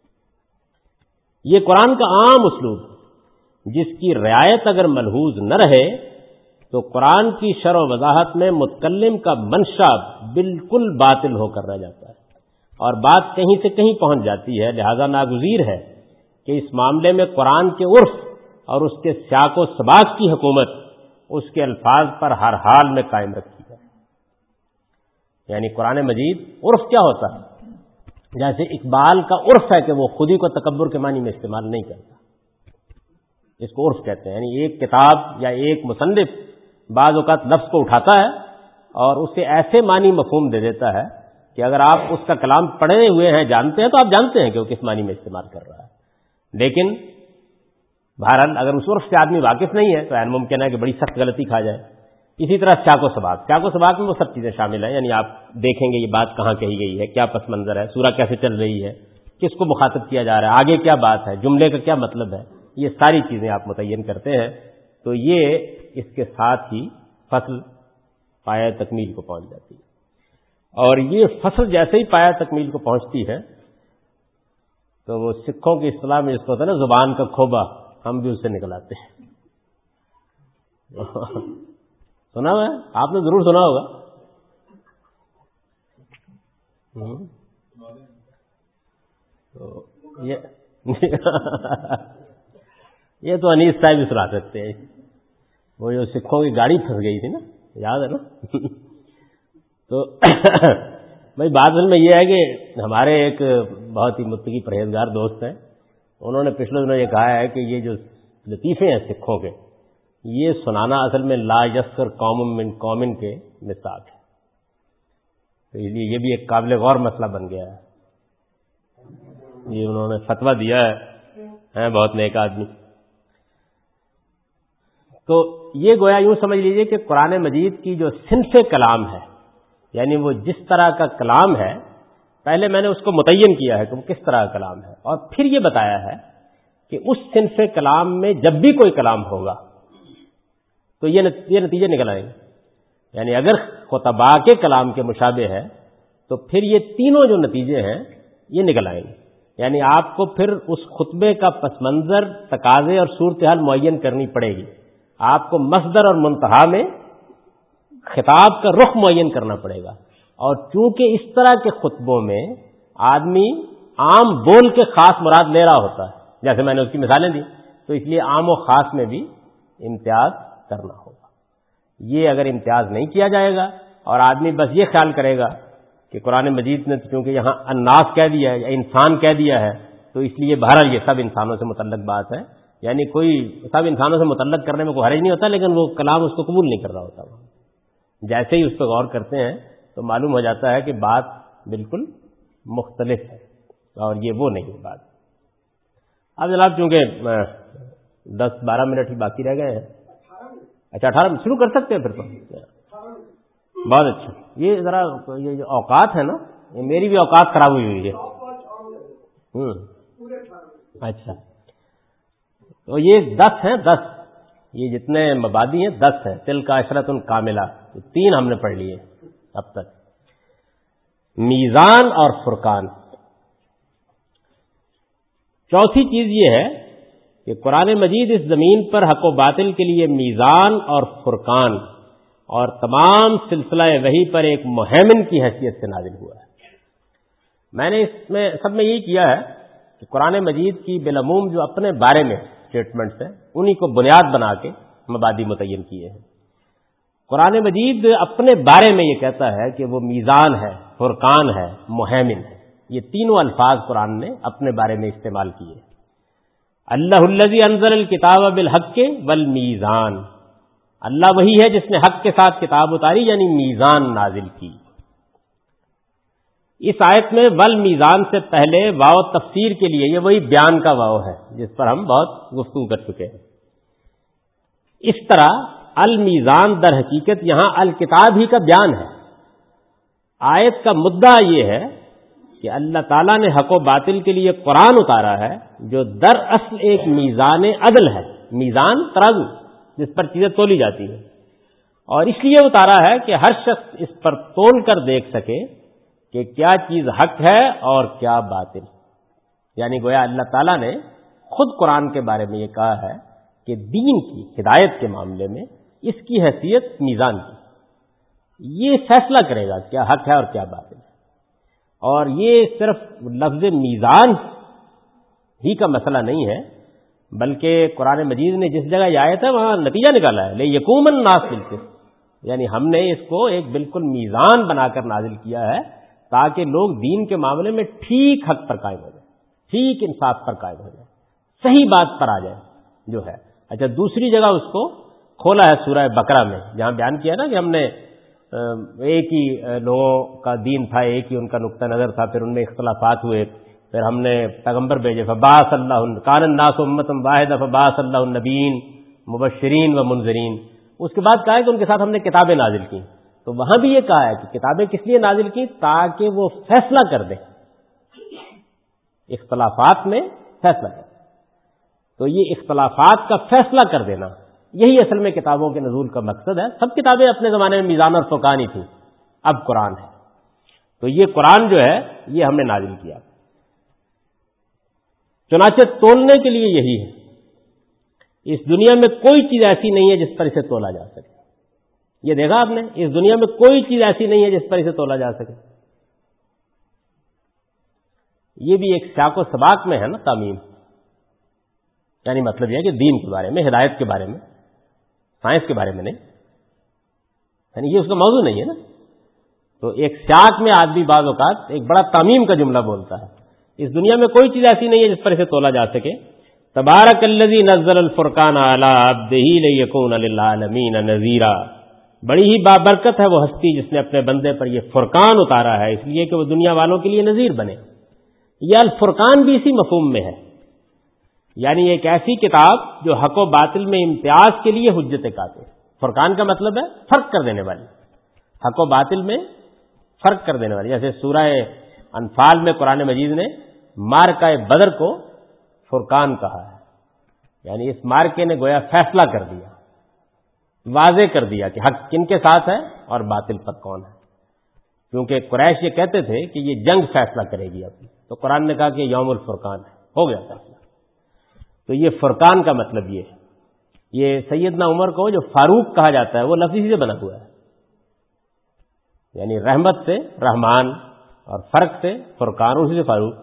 یہ قرآن کا عام اسلوب جس کی رعایت اگر ملحوظ نہ رہے تو قرآن کی شرح و وضاحت میں متکلم کا منشا بالکل باطل ہو کر رہ جاتا ہے اور بات کہیں سے کہیں پہنچ جاتی ہے۔ لہذا ناگزیر ہے کہ اس معاملے میں قرآن کے عرف اور اس کے سیاق و سباق کی حکومت اس کے الفاظ پر ہر حال میں قائم رکھی جائے۔ یعنی قرآن مجید عرف کیا ہوتا ہے؟ جیسے اقبال کا عرف ہے کہ وہ خودی کو تکبر کے معنی میں استعمال نہیں کرتا، اس کو عرف کہتے ہیں۔ یعنی ایک کتاب یا ایک مصنف بعض اوقات لفظ کو اٹھاتا ہے اور اسے ایسے معنی مفہوم دے دیتا ہے کہ اگر آپ اس کا کلام پڑھے ہوئے ہیں، جانتے ہیں، تو آپ جانتے ہیں کہ وہ کس معنی میں استعمال کر رہا ہے. لیکن بہرحال اگر اس عرف سے آدمی واقف نہیں ہے تو عین ممکن ہے کہ بڑی سخت غلطی کھا جائے. اسی طرح سیاق و سباق میں وہ سب چیزیں شامل ہیں، یعنی آپ دیکھیں گے یہ بات کہاں کہی گئی ہے، کیا پس منظر ہے، سورہ کیسے چل رہی ہے، کس کو مخاطب کیا جا رہا ہے، آگے کیا بات ہے، جملے کا کیا مطلب ہے، یہ ساری چیزیں آپ متعین کرتے ہیں. تو یہ اس کے ساتھ ہی فصل پایہ تکمیل کو پہنچ جاتی ہے. اور یہ فصل جیسے ہی پایہ تکمیل کو پہنچتی ہے تو وہ سکھوں کی اصطلاح میں جس کو ہوتا ہے نا زبان کا کھوبا، ہم بھی اسے نکل آتے ہیں. سنا ہوا ہے آپ نے، ضرور سنا ہوگا. یہ تو انیس صاحب بھی سنا سکتے ہیں. وہ جو سکھوں کی گاڑی پھنس گئی تھی نا، یاد ہے نا. تو بھائی بات میں یہ ہے کہ ہمارے ایک بہت ہی متقی پرہیزگار دوست ہیں، انہوں نے پچھلے دنوں یہ کہا ہے کہ یہ جو لطیفے ہیں سکھوں کے، یہ سنانا اصل میں لا یسر قوم من قوم کے مصداق ہے. تو اس لیے یہ بھی ایک قابل غور مسئلہ بن گیا ہے. یہ انہوں نے فتویٰ دیا ہے، بہت نیک آدمی. تو یہ گویا یوں سمجھ لیجئے کہ قرآن مجید کی جو صنف کلام ہے، یعنی وہ جس طرح کا کلام ہے، پہلے میں نے اس کو متعین کیا ہے کہ وہ کس طرح کا کلام ہے، اور پھر یہ بتایا ہے کہ اس صنف کلام میں جب بھی کوئی کلام ہوگا تو یہ نتیجے نکل آئیں گے. یعنی اگر خطباء کے کلام کے مشابہ ہے تو پھر یہ تینوں جو نتیجے ہیں یہ نکل آئیں گے. یعنی آپ کو پھر اس خطبے کا پس منظر، تقاضے اور صورتحال معین کرنی پڑے گی. آپ کو مصدر اور منتہا میں خطاب کا رخ معین کرنا پڑے گا. اور چونکہ اس طرح کے خطبوں میں آدمی عام بول کے خاص مراد لے رہا ہوتا ہے، جیسے میں نے اس کی مثالیں دی، تو اس لیے عام و خاص میں بھی امتیاز کرنا ہوگا. یہ اگر امتیاز نہیں کیا جائے گا اور آدمی بس یہ خیال کرے گا کہ قرآن مجید نے چونکہ یہاں الناس کہہ دیا ہے یا انسان کہہ دیا ہے تو اس لیے بہرحال یہ سب انسانوں سے متعلق بات ہے، یعنی کوئی سب انسانوں سے متعلق کرنے میں کوئی حرج نہیں ہوتا، لیکن وہ کلام اس کو قبول نہیں کر رہا ہوتا. جیسے ہی اس پہ غور کرتے ہیں تو معلوم ہو جاتا ہے کہ بات بالکل مختلف ہے، اور یہ وہ نہیں بات. اب جناب چونکہ 10-12 منٹ ہی باقی رہ گئے ہیں. اچھا 18 شروع کر سکتے ہیں پھر تو. بہت اچھا. یہ ذرا یہ جو اوقات ہے نا، یہ میری بھی اوقات خراب ہوئی ہے. اچھا تو یہ 10 ہیں، 10 یہ جتنے مبادی ہیں 10 ہیں. تلک عشرۃ کاملہ، 3 ہم نے پڑھ لیے اب تک. میزان اور فرقان. چوتھی چیز یہ ہے کہ قرآن مجید اس زمین پر حق و باطل کے لیے میزان اور فرقان اور تمام سلسلہ وحی پر ایک مہیمن کی حیثیت سے نازل ہوا ہے. میں نے اس میں سب میں یہی کیا ہے کہ قرآن مجید کی بالعموم جو اپنے بارے میں اسٹیٹمنٹس ہیں انہی کو بنیاد بنا کے مبادی متعین کیے ہیں. قرآن مجید اپنے بارے میں یہ کہتا ہے کہ وہ میزان ہے، فرقان ہے، مہیمن ہے. یہ تینوں الفاظ قرآن نے اپنے بارے میں استعمال کیے. اللہ الذی انزل الکتاب بالحق والمیزان، اللہ وہی ہے جس نے حق کے ساتھ کتاب اتاری، یعنی میزان نازل کی. اس آیت میں والمیزان سے پہلے واو تفسیر کے لیے، یہ وہی بیان کا واو ہے جس پر ہم بہت گفتگو کر چکے ہیں. اس طرح المیزان در حقیقت یہاں الکتاب ہی کا بیان ہے. آیت کا مدعا یہ ہے کہ اللہ تعالیٰ نے حق و باطل کے لیے قرآن اتارا ہے جو در اصل ایک میزان عدل ہے. میزان ترازو جس پر چیزیں تولی جاتی ہیں، اور اس لیے اتارا ہے کہ ہر شخص اس پر تول کر دیکھ سکے کہ کیا چیز حق ہے اور کیا باطل. یعنی گویا اللہ تعالیٰ نے خود قرآن کے بارے میں یہ کہا ہے کہ دین کی ہدایت کے معاملے میں اس کی حیثیت میزان کی. یہ فیصلہ کرے گا کیا حق ہے اور کیا باطل ہے. اور یہ صرف لفظ میزان ہی کا مسئلہ نہیں ہے، بلکہ قرآن مجید نے جس جگہ یہ آیت ہے وہاں نتیجہ نکالا ہے لیکوم الناس بالقسط. یعنی ہم نے اس کو ایک بالکل میزان بنا کر نازل کیا ہے تاکہ لوگ دین کے معاملے میں ٹھیک حق پر قائم ہو جائیں، ٹھیک انصاف پر قائم ہو جائیں، صحیح بات پر آ جائیں جو ہے. اچھا دوسری جگہ اس کو کھولا ہے سورہ بقرہ میں، جہاں بیان کیا نا کہ ہم نے ایک ہی لوگوں کا دین تھا، ایک ہی ان کا نقطہ نظر تھا، پھر ان میں اختلافات ہوئے، پھر ہم نے پیغمبر بھیجے، فبعث اللہ کان الناس امۃ واحدہ فبعث اللہ النبیین مبشرین و منذرین. اس کے بعد کہا ہے کہ ان کے ساتھ ہم نے کتابیں نازل کی. تو وہاں بھی یہ کہا ہے کہ کتابیں کس لیے نازل کی؟ تاکہ وہ فیصلہ کر دیں، اختلافات میں فیصلہ کر دیں. تو یہ اختلافات کا فیصلہ کر دینا، یہی اصل میں کتابوں کے نزول کا مقصد ہے. سب کتابیں اپنے زمانے میں میزان اور فرقان ہی تھیں، اب قرآن ہے. تو یہ قرآن جو ہے یہ ہم نے نازل کیا. چنانچہ تولنے کے لیے یہی ہے. اس دنیا میں کوئی چیز ایسی نہیں ہے جس پر اسے تولا جا سکے. یہ دیکھا آپ نے، اس دنیا میں کوئی چیز ایسی نہیں ہے جس پر اسے تولا جا سکے. یہ بھی ایک سیاق و سباق میں ہے نا تعمیم. یعنی مطلب یہ ہے کہ دین کے بارے میں، ہدایت کے بارے میں، سائنس کے بارے میں نہیں، یعنی یہ اس کا موضوع نہیں ہے نا. تو ایک سیاق میں آدمی بعض اوقات ایک بڑا تعمیم کا جملہ بولتا ہے. اس دنیا میں کوئی چیز ایسی نہیں ہے جس پر اسے تولا جا سکے. تبارک الذی نزل الفرقان علی عبدہ لیکون للعالمین نذیرا. بڑی ہی بابرکت ہے وہ ہستی جس نے اپنے بندے پر یہ فرقان اتارا ہے، اس لیے کہ وہ دنیا والوں کے لیے نذیر بنے. یہ الفرقان بھی اسی مفہوم میں ہے، یعنی ایک ایسی کتاب جو حق و باطل میں امتیاز کے لیے حجت قاطع. فرقان کا مطلب ہے فرق کر دینے والی، حق و باطل میں فرق کر دینے والی. جیسے سورہ انفال میں قرآن مجید نے معرکہ بدر کو فرقان کہا ہے، یعنی اس معرکے نے گویا فیصلہ کر دیا، واضح کر دیا کہ حق کن کے ساتھ ہے اور باطل پر کون ہے. کیونکہ قریش یہ کہتے تھے کہ یہ جنگ فیصلہ کرے گی اپنی، تو قرآن نے کہا کہ یوم الفرقان ہے، ہو گیا فیصلہ. تو یہ فرقان کا مطلب یہ ہے. یہ سیدنا عمر کو جو فاروق کہا جاتا ہے وہ لفظ اسی سے بنا ہوا ہے، یعنی رحمت سے رحمان اور فرق سے فرقان، اسی سے فاروق،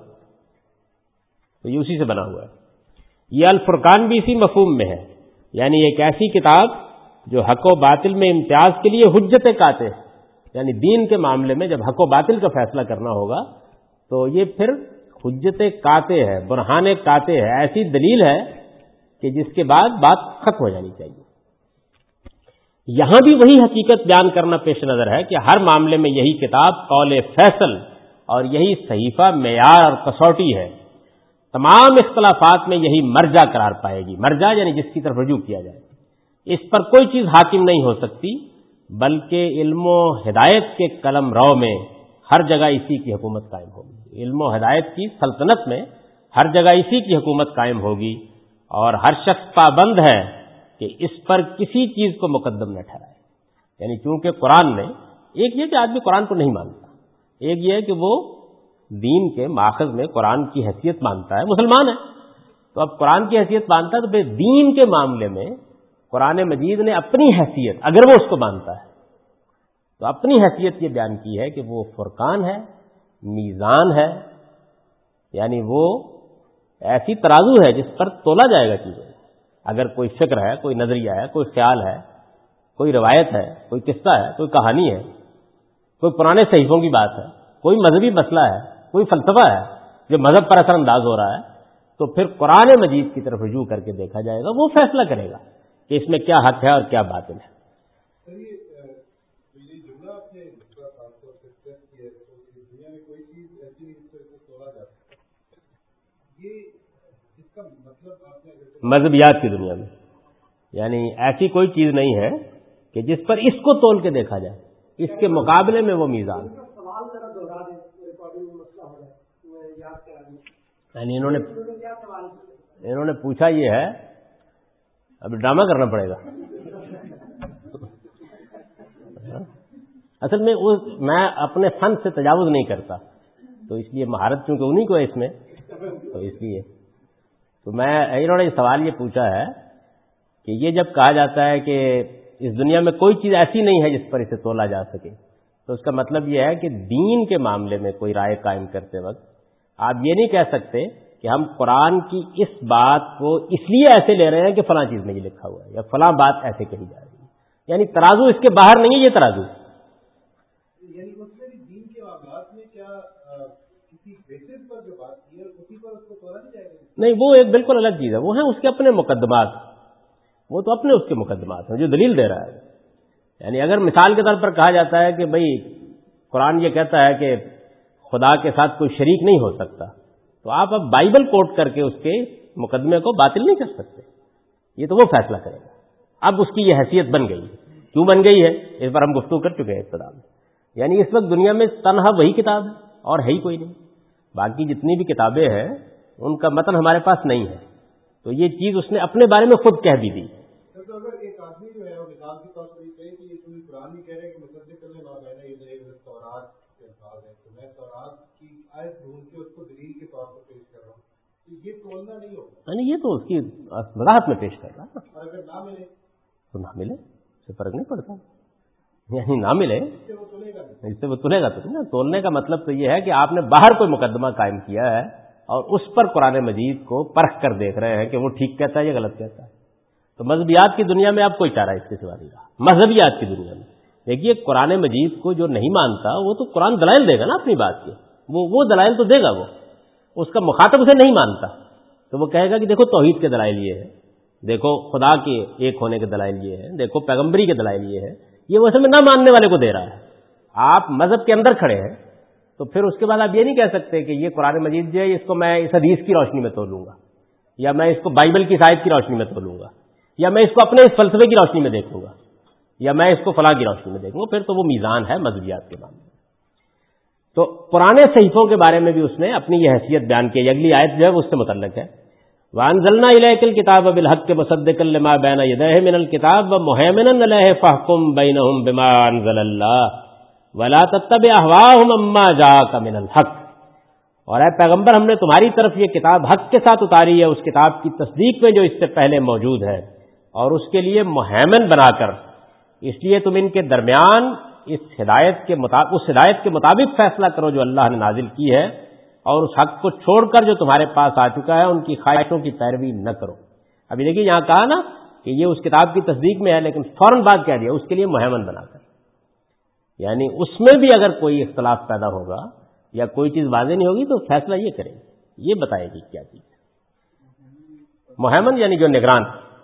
تو یہ اسی سے بنا ہوا ہے. یہ الفرقان بھی اسی مفہوم میں ہے، یعنی ایک ایسی کتاب جو حق و باطل میں امتیاز کے لیے حجت قاطع ہے. یعنی دین کے معاملے میں جب حق و باطل کا فیصلہ کرنا ہوگا تو یہ پھر حجت قاطع ہے، برہان قاطع ہے، ایسی دلیل ہے کہ جس کے بعد بات ختم ہو جانی چاہیے. یہاں بھی وہی حقیقت بیان کرنا پیش نظر ہے کہ ہر معاملے میں یہی کتاب قول فیصل اور یہی صحیفہ معیار اور کسوٹی ہے. تمام اختلافات میں یہی مرجع قرار پائے گی. مرجع یعنی جس کی طرف رجوع کیا جائے. اس پر کوئی چیز حاکم نہیں ہو سکتی، بلکہ علم و ہدایت کے قلم رو میں ہر جگہ اسی کی حکومت قائم ہوگی. علم و ہدایت کی سلطنت میں ہر جگہ اسی کی حکومت قائم ہوگی، اور ہر شخص پابند ہے کہ اس پر کسی چیز کو مقدم نہ ٹھہرائے. یعنی چونکہ قرآن نے، ایک یہ کہ آدمی قرآن کو نہیں مانتا، ایک یہ ہے کہ وہ دین کے ماخذ میں قرآن کی حیثیت مانتا ہے، مسلمان ہے تو اب قرآن کی حیثیت مانتا ہے، تو پھر دین کے معاملے میں قرآن مجید نے اپنی حیثیت، اگر وہ اس کو مانتا ہے تو اپنی حیثیت یہ بیان کی ہے کہ وہ فرقان ہے، میزان ہے، یعنی وہ ایسی ترازو ہے جس پر تولا جائے گا چیزیں. اگر کوئی فکر ہے، کوئی نظریہ ہے، کوئی خیال ہے، کوئی روایت ہے، کوئی قصہ ہے، کوئی کہانی ہے، کوئی پرانے صحیفوں کی بات ہے، کوئی مذہبی مسئلہ ہے، کوئی فلسفہ ہے جو مذہب پر اثر انداز ہو رہا ہے، تو پھر قرآن مجید کی طرف رجوع کر کے دیکھا جائے گا. وہ فیصلہ کرے گا کہ اس میں کیا حق ہے اور کیا باطل ہے. مذہبیات کی دنیا میں یعنی ایسی کوئی چیز نہیں ہے کہ جس پر اس کو تول کے دیکھا جائے، اس کے مقابلے میں وہ میزان. یعنی انہوں نے پوچھا یہ ہے، اب ڈرامہ کرنا پڑے گا. اصل میں میں اپنے فن سے تجاوز نہیں کرتا، تو اس لیے مہارت چونکہ انہی کو ہے اس میں، تو اس لیے تو انہوں نے سوال یہ پوچھا ہے کہ یہ جب کہا جاتا ہے کہ اس دنیا میں کوئی چیز ایسی نہیں ہے جس پر اسے تولا جا سکے، تو اس کا مطلب یہ ہے کہ دین کے معاملے میں کوئی رائے قائم کرتے وقت آپ یہ نہیں کہہ سکتے کہ ہم قرآن کی اس بات کو اس لیے ایسے لے رہے ہیں کہ فلاں چیز میں یہ لکھا ہوا ہے یا فلاں بات ایسے کہی جا رہی ہے. یعنی ترازو اس کے باہر نہیں ہے، یہ ترازو. یعنی دین کے معاملات میں کیا کسی بیسس پر جو بات کی ہے اسی پر اس کو تولا نہیں جائے گا؟ نہیں، وہ ایک بالکل الگ چیز ہے. وہ ہیں اس کے اپنے مقدمات، وہ تو اپنے اس کے مقدمات ہیں جو دلیل دے رہا ہے. یعنی اگر مثال کے طور پر کہا جاتا ہے کہ بھئی قرآن یہ کہتا ہے کہ خدا کے ساتھ کوئی شریک نہیں ہو سکتا، تو آپ اب بائبل کوٹ کر کے اس کے مقدمے کو باطل نہیں کر سکتے، یہ تو وہ فیصلہ کرے گا۔ اب اس کی یہ حیثیت بن گئی ہے، کیوں بن گئی ہے اس پر ہم گفتگو کر چکے ہیں ابتدا میں۔ یعنی اس وقت دنیا میں تنہا وہی کتاب ہے اور ہے ہی کوئی نہیں، باقی جتنی بھی کتابیں ہیں ان کا متن ہمارے پاس نہیں ہے، تو یہ چیز اس نے اپنے بارے میں خود کہہ بھی دی۔ تو اگر ایک آدمی جو ہے وہ مثال کے طور پر یہ کہے کہ یہ کوئی قرآن ہی کہہ رہے ہیں کہ مصدق لما بین یدیہ من التوراۃ کے الفاظ ہیں، تو میں تورات کی آیت ڈھونڈ کے اس کو دلیل کے طور پر پیش کر رہا ہوں، تو یہ تولنا نہیں ہوگا، یعنی یہ تو اس کی وضاحت میں پیش کر رہا ہے، اور اگر نہ ملے تو نہ ملے، اس سے فرق نہیں پڑتا، یعنی نہ ملے اس سے وہ تلے گا نہیں۔ اس سے وہ تلے گا تو نہیں نا۔ تولنے کا مطلب تو یہ ہے کہ آپ نے باہر کوئی مقدمہ قائم کیا ہے اور اس پر قرآن مجید کو پرکھ کر دیکھ رہے ہیں کہ وہ ٹھیک کہتا ہے یا غلط کہتا ہے، تو مذہبیات کی دنیا میں اب کوئی چارہ اس کے سوا نہیں رہا۔ مذہبیات کی دنیا میں دیکھیے قرآن مجید کو جو نہیں مانتا وہ تو قرآن دلائل دے گا نا اپنی بات کے، وہ دلائل تو دے گا، وہ اس کا مخاطب اسے نہیں مانتا تو وہ کہے گا کہ دیکھو توحید کے دلائل یہ ہے، دیکھو خدا کے ایک ہونے کے دلائل یہ ہے، دیکھو پیغمبری کے دلائل یہ ہے، یہ وہ اصل میں نہ ماننے والے کو دے رہا ہے۔ آپ مذہب کے اندر کھڑے ہیں تو پھر اس کے بعد آپ یہ نہیں کہہ سکتے کہ یہ قرآن مجید جو ہے اس کو میں اس حدیث کی روشنی میں تولوں گا، یا میں اس کو بائبل کی آیت کی روشنی میں تولوں گا، یا میں اس کو اپنے اس فلسفے کی روشنی میں دیکھوں گا، یا میں اس کو فلاں کی روشنی میں دیکھوں گا، پھر تو وہ میزان ہے مذہبیات کے معاملے میں۔ تو پرانے صحیفوں کے بارے میں بھی اس نے اپنی یہ حیثیت بیان کی۔ اگلی آیت جو ہے وہ اس سے متعلق ہے، وَأَنزَلْنَا إِلَيْكَ الْكِتَابَ بِالْحَقِّ مُصَدِّقًا لِمَا بَيْنَ يَدَيْهِ مِنَ الْكِتَابِ وَمُهَيْمِنًا عَلَيْهِ فَاحْكُم بَيْنَهُم بِمَا أَنزَلَ اللَّهُ وَلَا تَتَّبِعْ أَهْوَاءَهُمْ عَمَّا جَاءَكَ مِنَ الْحَقِّ، اور اے پیغمبر ہم نے تمہاری طرف یہ کتاب حق کے ساتھ اتاری ہے، اس کتاب کی تصدیق میں جو اس سے پہلے موجود ہے، اور اس کے لیے مہیمن بنا کر، اس لیے تم ان کے درمیان اس ہدایت کے مطابق فیصلہ کرو جو اللہ نے نازل کی ہے، اور اس حق کو چھوڑ کر جو تمہارے پاس آ چکا ہے ان کی خواہشوں کی پیروی نہ کرو۔ ابھی دیکھیے یہاں کہا نا کہ یہ اس کتاب کی تصدیق میں ہے، لیکن فوراً بات کہہ دیا اس کے لیے مہیمن بنا کر، یعنی اس میں بھی اگر کوئی اختلاف پیدا ہوگا یا کوئی چیز واضح نہیں ہوگی تو فیصلہ یہ کرے گی، یہ بتائے گی کیا چیز ہے مہیمن، یعنی جو نگران۔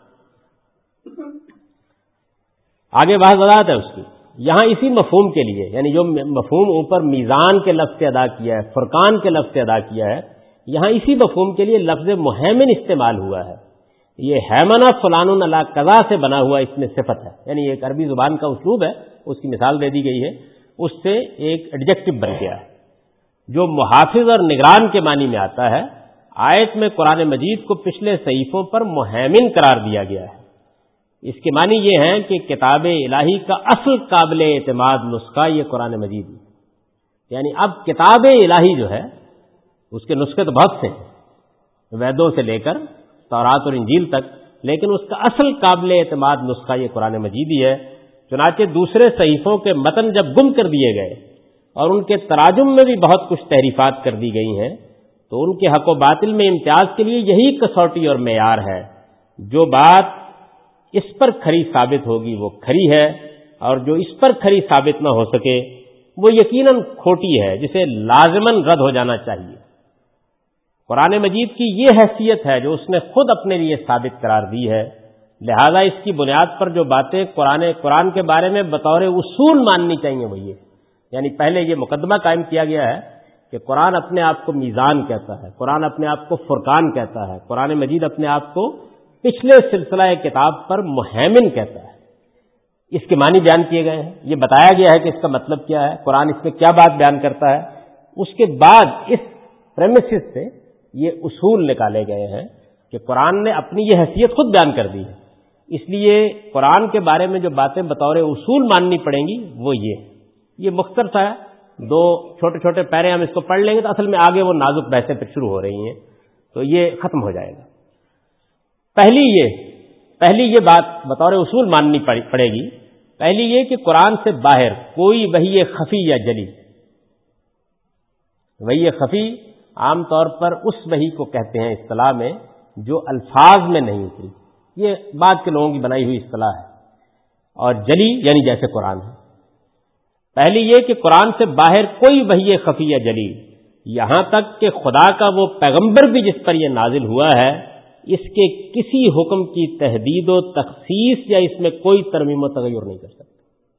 آگے بحث وضاحت ہے اس کی، یہاں اسی مفہوم کے لیے، یعنی جو مفہوم اوپر میزان کے لفظ سے ادا کیا ہے، فرقان کے لفظ سے ادا کیا ہے، یہاں اسی مفہوم کے لیے لفظ مہیمن استعمال ہوا ہے۔ یہ ہیمنہ فلان علی قضا سے بنا ہوا اس میں صفت ہے، یعنی ایک عربی زبان کا اسلوب ہے، اس کی مثال دے دی گئی ہے، اس سے ایک ایڈجیکٹو بن گیا ہے جو محافظ اور نگران کے معنی میں آتا ہے۔ آیت میں قرآن مجید کو پچھلے صحیفوں پر مہیمن قرار دیا گیا ہے۔ اس کے معنی یہ ہیں کہ کتاب الہی کا اصل قابل اعتماد نسخہ یہ قرآن مجید ہے، یعنی اب کتاب الہی جو ہے اس کے نسخے تو بہت سے ہیں، ویدوں سے لے کر تورات اور انجیل تک، لیکن اس کا اصل قابل اعتماد نسخہ یہ قرآن مجید ہی ہے۔ چنانچہ دوسرے صحیفوں کے متن جب گم کر دیے گئے اور ان کے تراجم میں بھی بہت کچھ تحریفات کر دی گئی ہیں، تو ان کے حق و باطل میں امتیاز کے لیے یہی کسوٹی اور معیار ہے۔ جو بات اس پر کھری ثابت ہوگی وہ کھری ہے، اور جو اس پر کھری ثابت نہ ہو سکے وہ یقیناً کھوٹی ہے، جسے لازماً رد ہو جانا چاہیے۔ قرآن مجید کی یہ حیثیت ہے جو اس نے خود اپنے لیے ثابت قرار دی ہے، لہذا اس کی بنیاد پر جو باتیں قرآن کے بارے میں بطور اصول ماننی چاہیے وہ یہ، یعنی پہلے یہ مقدمہ قائم کیا گیا ہے کہ قرآن اپنے آپ کو میزان کہتا ہے، قرآن اپنے آپ کو فرقان کہتا ہے، قرآن مجید اپنے آپ کو پچھلے سلسلہ کتاب پر مہیمن کہتا ہے۔ اس کے معنی بیان کیے گئے ہیں، یہ بتایا گیا ہے کہ اس کا مطلب کیا ہے، قرآن اس میں کیا بات بیان کرتا ہے۔ اس کے بعد اس پریمیسز سے یہ اصول نکالے گئے ہیں کہ قرآن نے اپنی یہ حیثیت خود بیان کر دی ہے، اس لیے قرآن کے بارے میں جو باتیں بطور اصول ماننی پڑیں گی وہ یہ مختصر سا ہے، 2 چھوٹے چھوٹے پیرے ہم اس کو پڑھ لیں گے تو اصل میں آگے وہ نازک بحثیں پھر شروع ہو رہی ہیں تو یہ ختم ہو جائے گا۔ پہلی یہ بات بطور اصول ماننی پڑے گی، پہلی یہ کہ قرآن سے باہر کوئی وحی خفی یا جلی، وحی خفی عام طور پر اس وحی کو کہتے ہیں اصطلاح میں جو الفاظ میں نہیں اتری، یہ بعد کے لوگوں کی بنائی ہوئی اصطلاح ہے، اور جلی یعنی جیسے قرآن ہے۔ پہلی یہ کہ قرآن سے باہر کوئی وحی خفی یا جلی، یہاں تک کہ خدا کا وہ پیغمبر بھی جس پر یہ نازل ہوا ہے اس کے کسی حکم کی تحدید و تخصیص یا اس میں کوئی ترمیم و تغیر نہیں کر سکتا۔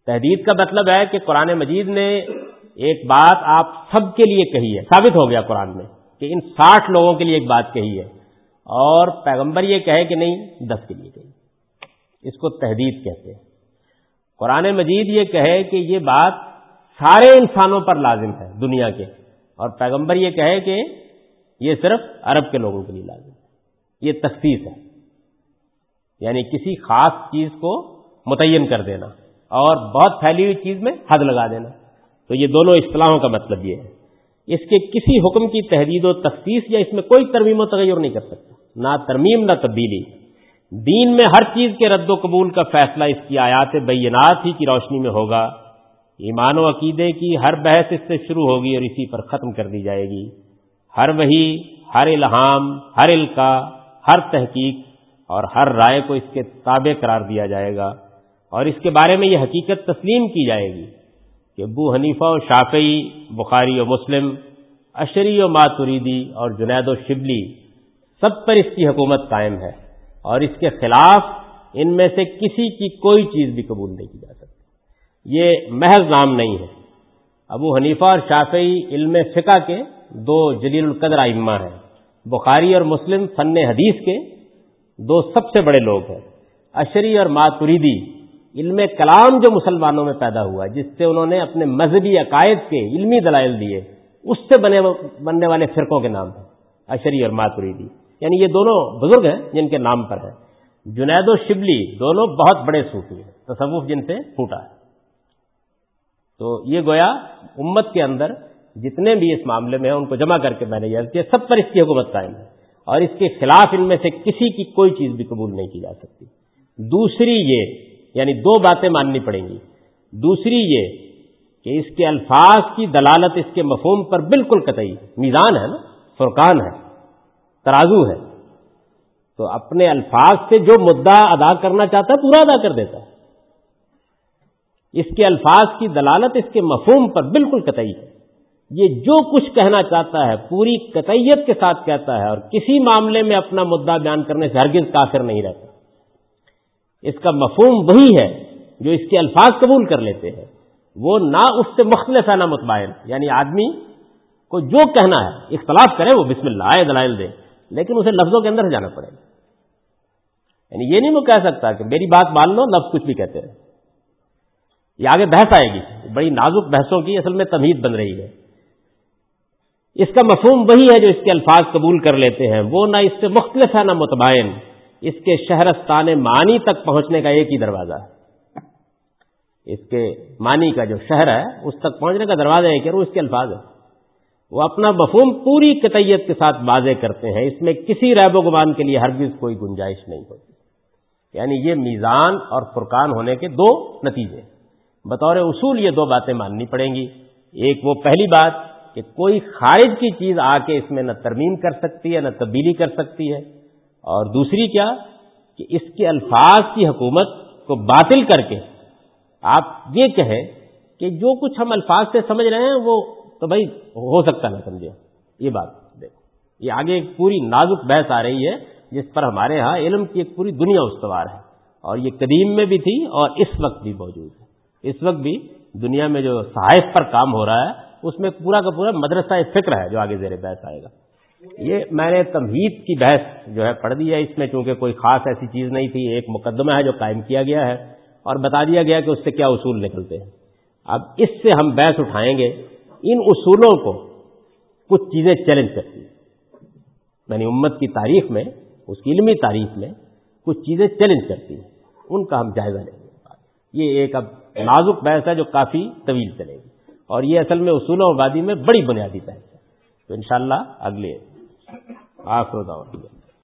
تحدید کا مطلب ہے کہ قرآن مجید نے ایک بات آپ سب کے لیے کہی ہے، ثابت ہو گیا قرآن میں کہ ان 60 لوگوں کے لیے ایک بات کہی ہے، اور پیغمبر یہ کہے کہ نہیں 10 کے لیے کہی، اس کو تحدید کہتے ہیں۔ قرآن مجید یہ کہے کہ یہ بات سارے انسانوں پر لازم ہے دنیا کے، اور پیغمبر یہ کہے کہ یہ صرف عرب کے لوگوں کے لیے لازم ہے، یہ تخصیص ہے، یعنی کسی خاص چیز کو متعین کر دینا اور بہت پھیلی ہوئی چیز میں حد لگا دینا۔ تو یہ دونوں اصطلاحوں کا مطلب یہ ہے، اس کے کسی حکم کی تحدید و تخصیص یا اس میں کوئی ترمیم و تغیر نہیں کر سکتا، نہ ترمیم نہ تبدیلی۔ دین میں ہر چیز کے رد و قبول کا فیصلہ اس کی آیات بینات ہی کی روشنی میں ہوگا۔ ایمان و عقیدے کی ہر بحث اس سے شروع ہوگی اور اسی پر ختم کر دی جائے گی۔ ہر وحی، ہر الہام، ہر القاء، ہر تحقیق اور ہر رائے کو اس کے تابع قرار دیا جائے گا، اور اس کے بارے میں یہ حقیقت تسلیم کی جائے گی کہ ابو حنیفہ و شافعی، بخاری و مسلم، اشعری و ماتریدی اور جنید و شبلی سب پر اس کی حکومت قائم ہے، اور اس کے خلاف ان میں سے کسی کی کوئی چیز بھی قبول نہیں کی جا سکتی۔ یہ محض نام نہیں ہے۔ ابو حنیفہ اور شافعی علم فقہ کے دو جلیل القدر ائمہ ہیں، بخاری اور مسلم فن حدیث کے دو سب سے بڑے لوگ ہیں، اشعری اور ماتریدی علم کلام جو مسلمانوں میں پیدا ہوا، جس سے انہوں نے اپنے مذہبی عقائد کے علمی دلائل دیے، اس سے بننے والے فرقوں کے نام ہیں اشعری اور ماتریدی، یعنی یہ دونوں بزرگ ہیں جن کے نام پر ہے۔ جنید و شبلی دونوں بہت بڑے صوفی ہیں، تصوف جن سے پھوٹا ہے۔ تو یہ گویا امت کے اندر جتنے بھی اس معاملے میں ہیں ان کو جمع کر کے میں نے یہ سب پر اس کی حکومت قائم ہے، اور اس کے خلاف ان میں سے کسی کی کوئی چیز بھی قبول نہیں کی جا سکتی۔ دوسری یہ، یعنی دو باتیں ماننی پڑیں گی۔ دوسری یہ کہ اس کے الفاظ کی دلالت اس کے مفہوم پر بالکل قطعی، میزان ہے نا، فرقان ہے، ترازو ہے، تو اپنے الفاظ سے جو مدعا ادا کرنا چاہتا ہے پورا ادا کر دیتا ہے۔ اس کے الفاظ کی دلالت اس کے مفہوم پر بالکل قطعی ہے، یہ جو کچھ کہنا چاہتا ہے پوری قطعیت کے ساتھ کہتا ہے، اور کسی معاملے میں اپنا مدعا بیان کرنے سے ہرگز کافر نہیں رہتا۔ اس کا مفہوم وہی ہے جو اس کے الفاظ قبول کر لیتے ہیں، وہ نہ اس سے مختلف ہے نہ متباین، یعنی آدمی کو جو کہنا ہے اختلاف کرے، وہ بسم اللہ آئے دلائل دے، لیکن اسے لفظوں کے اندر جانا پڑے گا۔ یعنی یہ نہیں وہ کہہ سکتا کہ میری بات مان لو، لفظ کچھ بھی کہتے رہے۔ یہ آگے بحث آئے گی، بڑی نازک بحثوں کی اصل میں تمہید بن رہی ہے۔ اس کا مفہوم وہی ہے جو اس کے الفاظ قبول کر لیتے ہیں، وہ نہ اس سے مختلف ہے نہ متباین۔ اس کے شہرستان معنی تک پہنچنے کا ایک ہی دروازہ ہے، اس کے معنی کا جو شہر ہے اس تک پہنچنے کا دروازہ ایک ہے، وہ اس کے الفاظ ہے۔ وہ اپنا مفہوم پوری قطعیت کے ساتھ واضح کرتے ہیں، اس میں کسی ریب و گمان کے لیے ہرگز کوئی گنجائش نہیں ہوتی۔ یعنی یہ میزان اور فرقان ہونے کے دو نتیجے، بطور اصول یہ دو باتیں ماننی پڑیں گی۔ ایک وہ پہلی بات کہ کوئی خارج کی چیز آ کے اس میں نہ ترمیم کر سکتی ہے نہ تبدیلی کر سکتی ہے، اور دوسری کیا کہ اس کے الفاظ کی حکومت کو باطل کر کے آپ یہ کہیں کہ جو کچھ ہم الفاظ سے سمجھ رہے ہیں وہ تو بھائی ہو سکتا نہ سمجھے۔ یہ بات دیکھو، یہ آگے ایک پوری نازک بحث آ رہی ہے جس پر ہمارے ہاں علم کی ایک پوری دنیا استوار ہے، اور یہ قدیم میں بھی تھی اور اس وقت بھی موجود ہے۔ اس وقت بھی دنیا میں جو صحائف پر کام ہو رہا ہے اس میں پورا کا پورا مدرسہ فکر ہے جو آگے زیر بحث آئے گا۔ یہ میں نے تمہید کی بحث جو ہے پڑھ دی ہے، اس میں چونکہ کوئی خاص ایسی چیز نہیں تھی، ایک مقدمہ ہے جو قائم کیا گیا ہے اور بتا دیا گیا کہ اس سے کیا اصول نکلتے ہیں۔ اب اس سے ہم بحث اٹھائیں گے، ان اصولوں کو کچھ چیزیں چیلنج کرتی ہیں، یعنی امت کی تاریخ میں، اس کی علمی تاریخ میں کچھ چیزیں چیلنج کرتی ہیں، ان کا ہم جائزہ لیں گے۔ یہ ایک اب نازک بحث ہے جو کافی طویل چلے گی، اور یہ اصل میں اصول و مبادی میں بڑی بنیادی بحث ہے۔ تو انشاءاللہ اگلے آخر دعوت